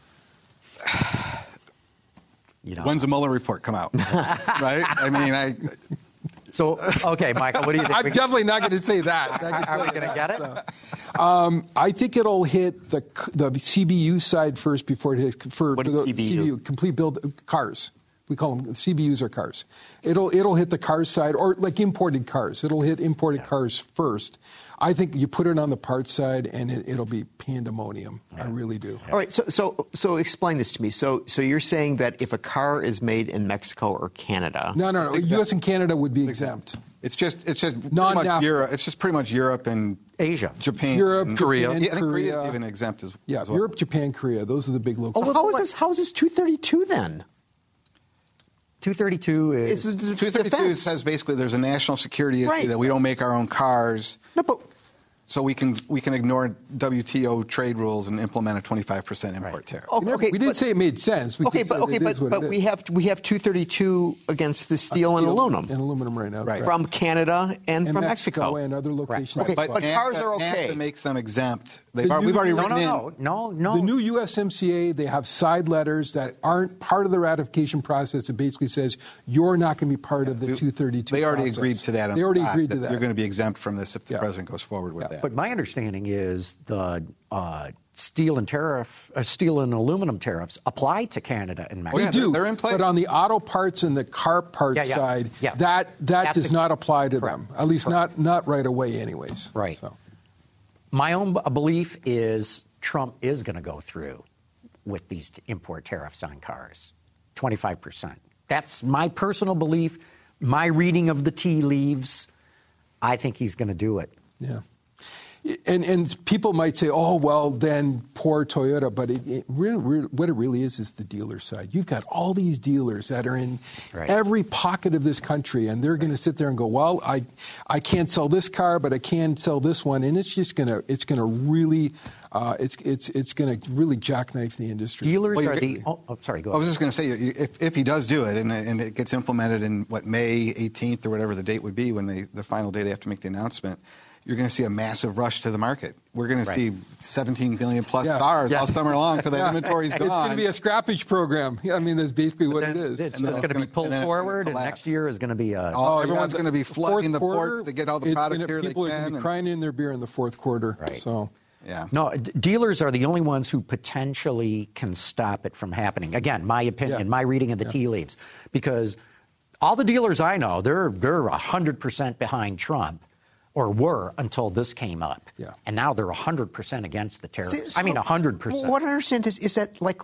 You know. When's the Mueller report come out? Right? I mean, I. So, okay, Michael, what do you think? I'm we, definitely not going to say that. Are we going to get it? So, um, I think it'll hit the the C B U side first before it hits for, What for is the C B U? C B U, complete build cars. We call them C B Us are cars. It'll it'll hit the car side, or like imported cars. It'll hit imported yeah. cars first. I think you put it on the parts side, and it, it'll be pandemonium. Yeah. I really do. All right, so so so explain this to me. So so you're saying that if a car is made in Mexico or Canada, no, no, no, U S and Canada would be exempt. It's just it's just pretty much Europe. It's just pretty much Europe and Asia, Japan, Europe, and Korea. Japan, yeah, I think Korea. Korea is even exempt as, yeah, as well. Europe, Japan, Korea. Those are the big locals. Oh, how is this? How is this two thirty-two then? two thirty-two is two thirty-two says basically there's a national security issue right. that we don't make our own cars. No, but so we can we can ignore W T O trade rules and implement a twenty-five percent import right. tariff. okay, okay, we didn't but, say it made sense. We okay, but okay, but, but we have we have two thirty-two against the steel, uh, and aluminum and aluminum right now, right. from Canada and, and from Mexico, Mexico and other locations. Right. Okay, But, but NAFTA, cars are okay. NAFTA makes them exempt. They've The already, new- we've already no, written no, in. no, no, no. The new U S M C A, they have side letters that aren't part of the ratification process. It basically says you're not going to be part of the two thirty-two They already process. agreed to that. On They already the agreed to that. You're going to be exempt from this if the Yeah. president goes forward with Yeah. that. But my understanding is the uh, steel and tariff, uh, steel and aluminum tariffs apply to Canada and Mexico. Oh, yeah, They do, they're in place. but on the auto parts and the car parts Yeah, yeah, side, yeah. that that That's does a- not apply to correct, them. At least correct. not not right away, anyways. Right. So. My own b- belief is Trump is going to go through with these t- import tariffs on cars, twenty-five percent. That's my personal belief, my reading of the tea leaves. I think he's going to do it. Yeah. And and people might say, oh, well, then poor Toyota. But it, it really, really, what it really is is the dealer side. You've got all these dealers that are in Right. every pocket of this country, and they're going to sit there and go, well, I I can't sell this car, but I can sell this one, and it's just going to it's going to really uh, it's it's it's going to really jackknife the industry. Dealers Well, you're are the. get- Oh, oh, sorry, go I was ahead. just going to say, you- if, if he does do it and, and it gets implemented in, what, May eighteenth or whatever the date would be when they, the final day they have to make the announcement, you're going to see a massive rush to the market. We're going to Right. see seventeen billion plus Yeah. cars Yeah. all summer long until that Yeah. inventory's It's gone. going to be a scrappage program. I mean, that's basically what Then it is. It's, And then it's it's going to be gonna- pulled and then it's gonna forward, and collapse. next year is going to be a. Oh, yeah, everyone's the going to be flooding the fourth quarter, ports to get all the it's product gonna- here they People are going can. to be and- crying in their beer in the fourth quarter. Right. So. yeah. No, d- dealers are the only ones who potentially can stop it from happening. Again, my opinion, Yeah. my reading of the Yeah. tea leaves, because all the dealers I know, they're they're one hundred percent behind Trump, or were until this came up. Yeah. And now they're one hundred percent against the tariffs. See, so I mean, one hundred percent. What I understand is, is that, like,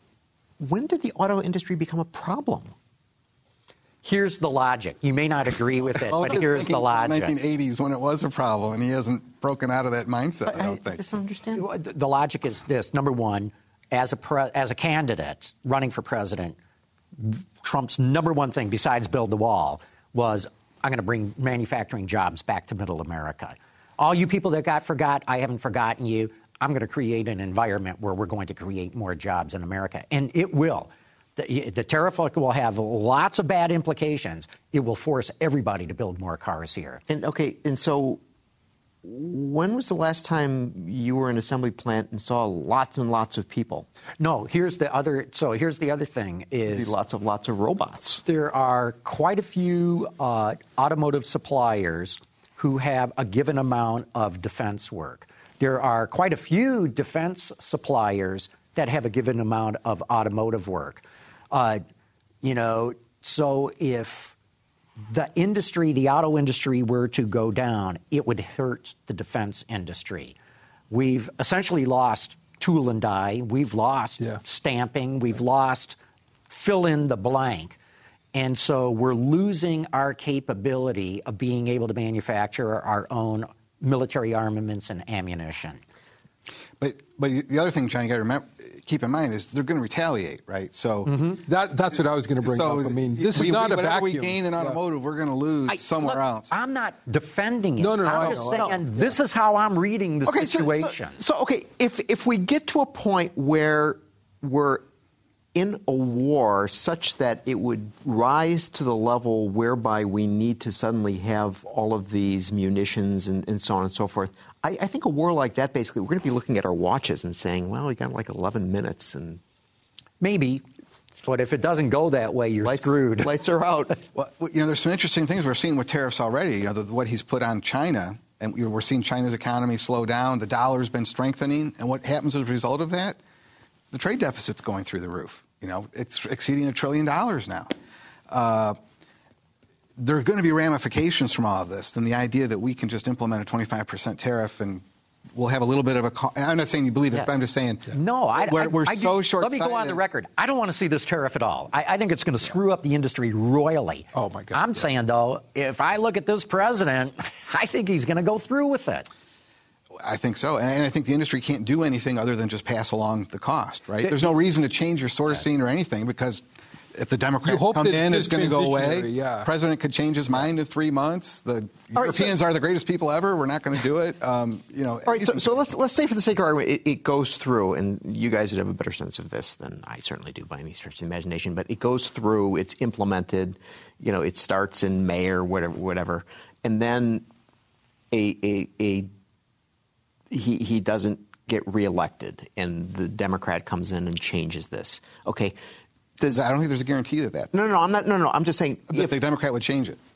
when did the auto industry become a problem? Here's the logic. You may not agree with it, All but of his here's thinking the from logic. the nineteen eighties when it was a problem, and he hasn't broken out of that mindset, I, don't think. just don't understand. The logic is this. Number one, as a pre- as a candidate running for president, Trump's number one thing besides build the wall was, I'm going to bring manufacturing jobs back to middle America. All you people that got forgot, I haven't forgotten you. I'm going to create an environment where we're going to create more jobs in America. And it will. The, the tariff will have lots of bad implications. It will force everybody to build more cars here. And okay, and so when was the last time you were in an assembly plant and saw lots and lots of people? No, here's the other. So here's the other thing Maybe is lots of lots of robots. there are quite a few uh, automotive suppliers who have a given amount of defense work. There are quite a few defense suppliers that have a given amount of automotive work. Uh, you know, so if the industry, the auto industry, were to go down, it would hurt the defense industry. We've essentially lost tool and die. We've lost Yeah. stamping. We've lost fill in the blank. And so we're losing our capability of being able to manufacture our own military armaments and ammunition. But but the other thing, John, you got to remember, keep in mind is they're going to retaliate, right? So That, that's what I was going to bring so up. I mean, this we, is not we, a whatever vacuum. we gain in Yeah. automotive, we're going to lose I- somewhere look, else. I'm not defending it. No, no, no, I'm I just know. saying this is how I'm reading the Okay, so- situation. So, so okay, if if we get to a point where we're in a war such that it would rise to the level whereby we need to suddenly have all of these munitions and, and so on and so forth, I, I think a war like that, basically, we're going to be looking at our watches and saying, well, we got like eleven minutes and Maybe. But if it doesn't go that way, you're lights, screwed. lights are out. Well, you know, there's some interesting things we're seeing with tariffs already. You know, the, what he's put on China, and you know, we're seeing China's economy slow down. The dollar's been strengthening, and what happens as a result of that? The trade deficit's going through the roof. You know, it's exceeding a trillion dollars now. Uh, there are going to be ramifications from all of this. Then the idea that we can just implement a twenty-five percent tariff and we'll have a little bit of a. Co- I'm not saying you believe this, yeah. but I'm just saying. Yeah. No, I, we're, I, we're I so do, short-sighted. Let me go on the record. I don't want to see this tariff at all. I, I think it's going to screw up the industry royally. Oh my God! I'm yeah. saying though, if I look at this president, I think he's going to go through with it. I think so, and I think the industry can't do anything other than just pass along the cost. Right? There's no reason to change your sourcing or anything because. If the Democrats come in, it's going to go away. Yeah. The president could change his mind in three months. The All Europeans right, so, are the greatest people ever. We're not going to do it. Um, you know. All right, so, so let's let's say for the sake of argument, it, it goes through, and you guys would have a better sense of this than I certainly do by any stretch of the imagination. But it goes through, it's implemented. You know, it starts in May or whatever, whatever, and then a a, a he he doesn't get reelected, and the Democrat comes in and changes this. Okay. Does, I don't think there's a guarantee of that. No, no, no, I'm not. No, no, I'm just saying that if the Democrat would change it.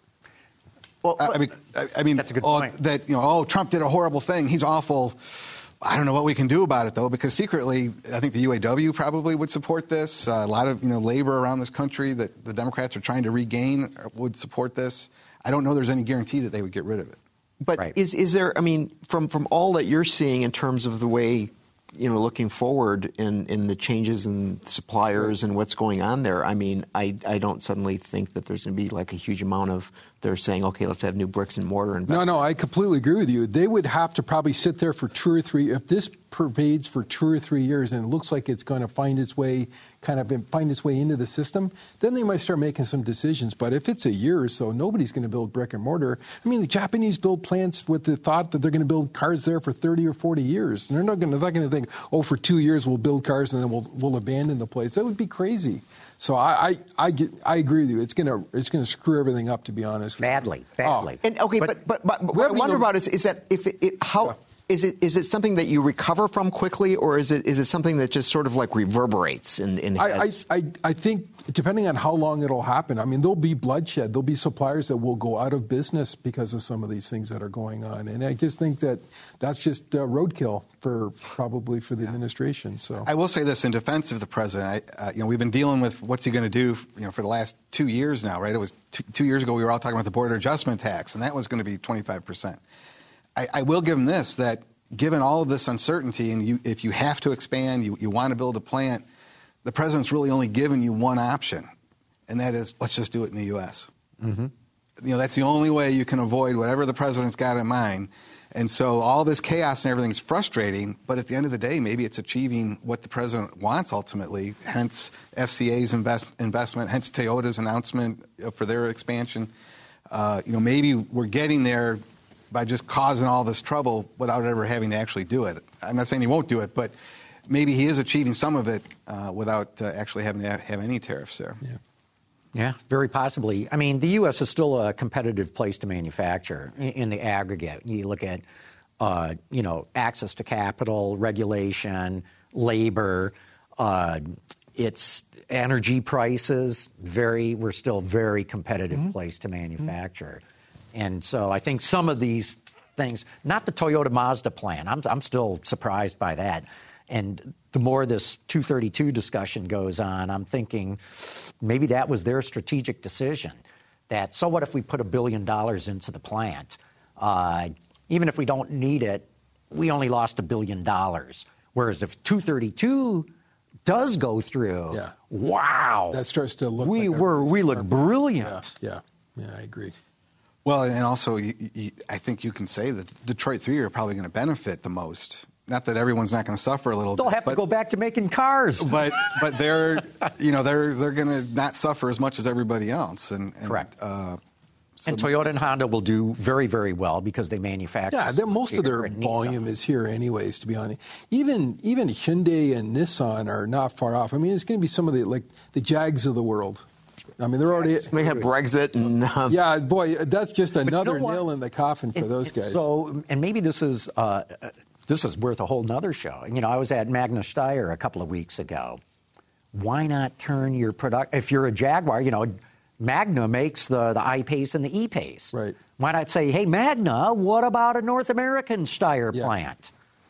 Well, I, I mean, I, I mean, that's a good oh, point. That you know, oh, Trump did a horrible thing. He's awful. I don't know what we can do about it though, because secretly, I think the U A W probably would support this. Uh, a lot of you know labor around this country that the Democrats are trying to regain would support this. I don't know. There's any guarantee that they would get rid of it. But right. is is there? I mean, from from all that you're seeing in terms of the way. You know, looking forward in, in the changes in suppliers and what's going on there, I mean, I, I don't suddenly think that there's going to be like a huge amount of they're saying, okay, let's have new bricks and mortar investment. No, no, I completely agree with you. They would have to probably sit there for two or three. If this pervades for two or three years and it looks like it's going to find its way, kind of find its way into the system, then they might start making some decisions. But if it's a year or so, nobody's going to build brick and mortar. I mean, the Japanese build plants with the thought that they're going to build cars there for thirty or forty years. And they're not going to, they're not going to think, oh, for two years we'll build cars and then we'll we'll abandon the place. That would be crazy. So I I, I, get, I agree with you. It's going to it's going to screw everything up, to be honest. Badly, badly. Oh. And okay, but but, but, but what I wonder about is is that if it, it how. Yeah. Is it is it something that you recover from quickly, or is it is it something that just sort of like reverberates in, in heads? I, I, I think depending on how long it'll happen, I mean, there'll be bloodshed. There'll be suppliers that will go out of business because of some of these things that are going on. And I just think that that's just uh, roadkill for probably for the yeah. administration. So I will say this in defense of the president. I, uh, you know, we've been dealing with what's he going to do, you know, for the last two years now, right? It was two, two years ago we were all talking about the border adjustment tax, and that was going to be twenty-five percent. I, I will give him this, that given all of this uncertainty, and you, if you have to expand, you, you want to build a plant, the president's really only given you one option, and that is, let's just do it in the U S Mm-hmm. You know, that's the only way you can avoid whatever the president's got in mind. And so all this chaos and everything's frustrating, but at the end of the day, maybe it's achieving what the president wants ultimately, hence F C A's invest, investment, hence Toyota's announcement for their expansion. Uh, you know, maybe we're getting there by just causing all this trouble without ever having to actually do it. I'm not saying he won't do it, but maybe he is achieving some of it uh, without uh, actually having to have any tariffs there. Yeah. Yeah, very possibly. I mean, the U S is still a competitive place to manufacture in, in the aggregate. You look at, uh, you know, access to capital, regulation, labor, uh, it's energy prices. Very, we're still a very competitive mm-hmm. place to manufacture. Mm-hmm. And so I think some of these things, not the Toyota Mazda plan, I'm, I'm still surprised by that. And the more this two thirty-two discussion goes on, I'm thinking maybe that was their strategic decision. That, so what if we put a billion dollars into the plant? Uh, even if we don't need it, we only lost a billion dollars. Whereas if two thirty-two does go through, yeah. wow. That starts to look we like were We look brilliant. Yeah, yeah, yeah, I agree. Well, and also, you, you, I think you can say that Detroit three are probably going to benefit the most. Not that everyone's not going to suffer a little They'll bit. They'll have but, to go back to making cars. But but they're you know they're they're going to not suffer as much as everybody else. And, and correct. Uh, so and Toyota and Honda will do very very well because they manufacture. Yeah, most of their volume is here anyways. To be honest, even even Hyundai and Nissan are not far off. I mean, it's going to be some of the like the Jags of the world. I mean, they're already. They have Brexit and. Um, yeah, boy, that's just another you know nail in the coffin for and, those guys. So, and maybe this is. Uh, This is worth a whole nother show. You know, I was at Magna Steyr a couple of weeks ago. Why not turn your product, if you're a Jaguar, you know, Magna makes the, the I-Pace and the E-Pace. Right. Why not say, hey, Magna, what about a North American Steyr yeah. plant?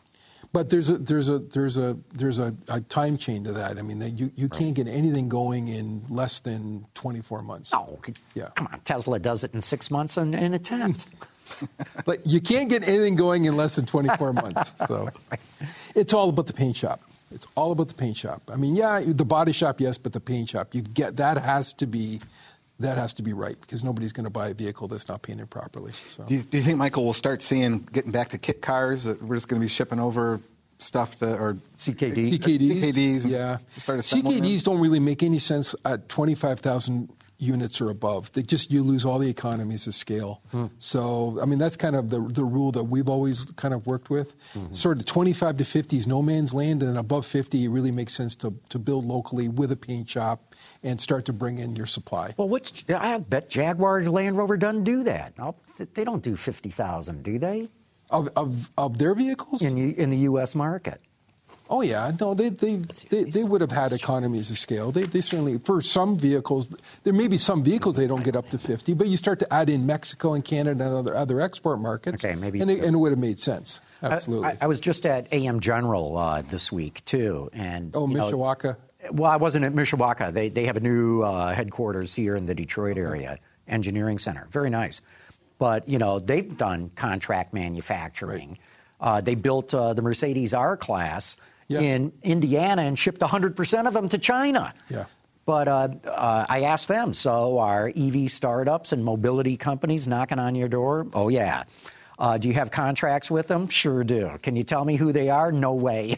But there's a there's a there's a there's a, a time chain to that. I mean, that you, you right. can't get anything going in less than twenty-four months. Oh, yeah. Come on, Tesla does it in six months in, in a tent. But you can't get anything going in less than twenty-four months. So it's all about the paint shop. It's all about the paint shop. I mean, yeah, the body shop, yes, but the paint shop, you get that has to be. That has to be right, because nobody's going to buy a vehicle that's not painted properly. So. Do, you, do you think, Michael, we'll start seeing, getting back to kit cars, that we're just going to be shipping over stuff to, or C K D? C K Ds. C K Ds, yeah. Start C K Ds don't really make any sense at twenty-five thousand units or above. They just, you lose all the economies of scale. Hmm. So, I mean, that's kind of the the rule that we've always kind of worked with. Mm-hmm. Sort of twenty-five to fifty is no man's land, and above fifty, it really makes sense to, to build locally with a paint shop and start to bring in your supply. Well, what's, I bet Jaguar Land Rover doesn't do that. They don't do fifty thousand, do they? Of, of, of their vehicles? In, in the U S market. Oh, yeah. No, they they, they, they would have had economies of scale. They, they certainly, for some vehicles, there may be some vehicles they don't get up to fifty, but you start to add in Mexico and Canada and other, other export markets, okay, maybe and, it, and it would have made sense. Absolutely. I, I, I was just at A M General uh, this week, too. And, oh, Mishawaka? Know, well, I wasn't at Mishawaka. They, they have a new uh, headquarters here in the Detroit area, okay. Engineering Center. Very nice. But, you know, they've done contract manufacturing. Right. Uh, they built uh, the Mercedes R-Class yeah. in Indiana and shipped one hundred percent of them to China. Yeah. But uh, uh, I asked them, so are E V startups and mobility companies knocking on your door? Oh, yeah. Uh, do you have contracts with them? Sure do. Can you tell me who they are? No way.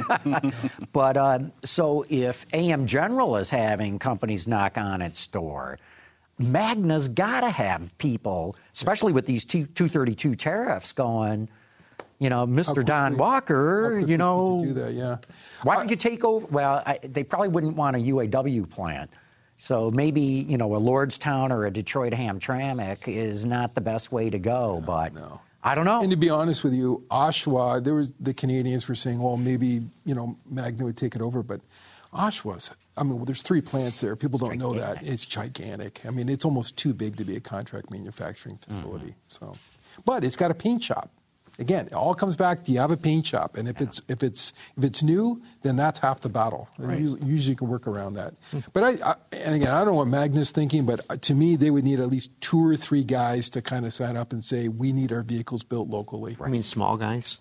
But uh, so if A M General is having companies knock on its door, Magna's got to have people, especially with these two thirty-two tariffs going, you know, Mister Don Walker, you know. Do that, yeah. Why don't you take over? Well, I, they probably wouldn't want a U A W plant. So maybe, you know, a Lordstown or a Detroit Hamtramck is not the best way to go, no, but no. I don't know. And to be honest with you, Oshawa, there was the Canadians were saying, well, maybe, you know, Magna would take it over, but Oshawa's, I mean, well, there's three plants there. People don't know that. It's gigantic. I mean, it's almost too big to be a contract manufacturing facility. Mm-hmm. So, but it's got a paint shop. Again, it all comes back. Do you have a paint shop? And if yeah. it's if it's if it's new, then that's half the battle. Right. Usually, usually, you can work around that. Mm-hmm. But I, I and again, I don't know what Magna's thinking, but to me, they would need at least two or three guys to kind of sign up and say, we need our vehicles built locally. I mean, small guys,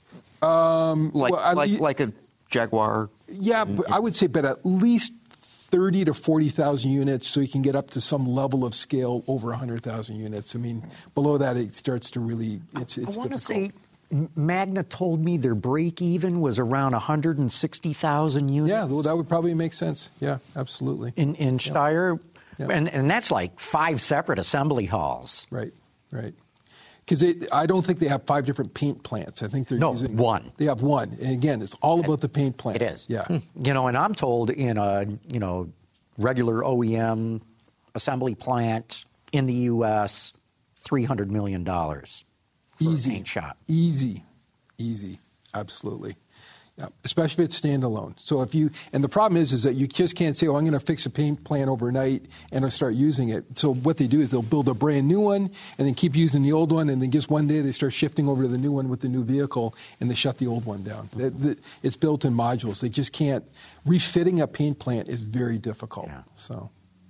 um, like well, I, like like a Jaguar. Yeah, but I would say, but at least thirty to forty thousand units, so you can get up to some level of scale over one hundred thousand units. I mean, below that, it starts to really, it's, it's I want to difficult. say Magna told me their break even was around one hundred sixty thousand units. Yeah, well, that would probably make sense. Yeah, absolutely. In, in Steyr, yeah. and, and that's like five separate assembly halls. Right, right. Because I don't think they have five different paint plants. I think they're no, using one. They have one, and again, it's all about the paint plant. It is. Yeah. You know, and I'm told in a you know regular O E M assembly plant in the U S, three hundred million dollars for Easy. a paint shop. Easy, easy, absolutely. Yeah, especially if it's standalone. So if you, and the problem is, is that you just can't say, oh, I'm going to fix a paint plant overnight and I'll start using it. So what they do is they'll build a brand new one and then keep using the old one, and then just one day they start shifting over to the new one with the new vehicle and they shut the old one down. Mm-hmm. It's built in modules. They just can't, refitting a paint plant is very difficult. Yeah. So.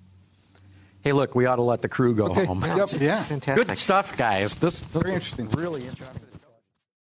Hey, look, we ought to let the crew go okay. home. Yep. Yeah, fantastic. Good stuff, guys. This, this very interesting. Really interesting.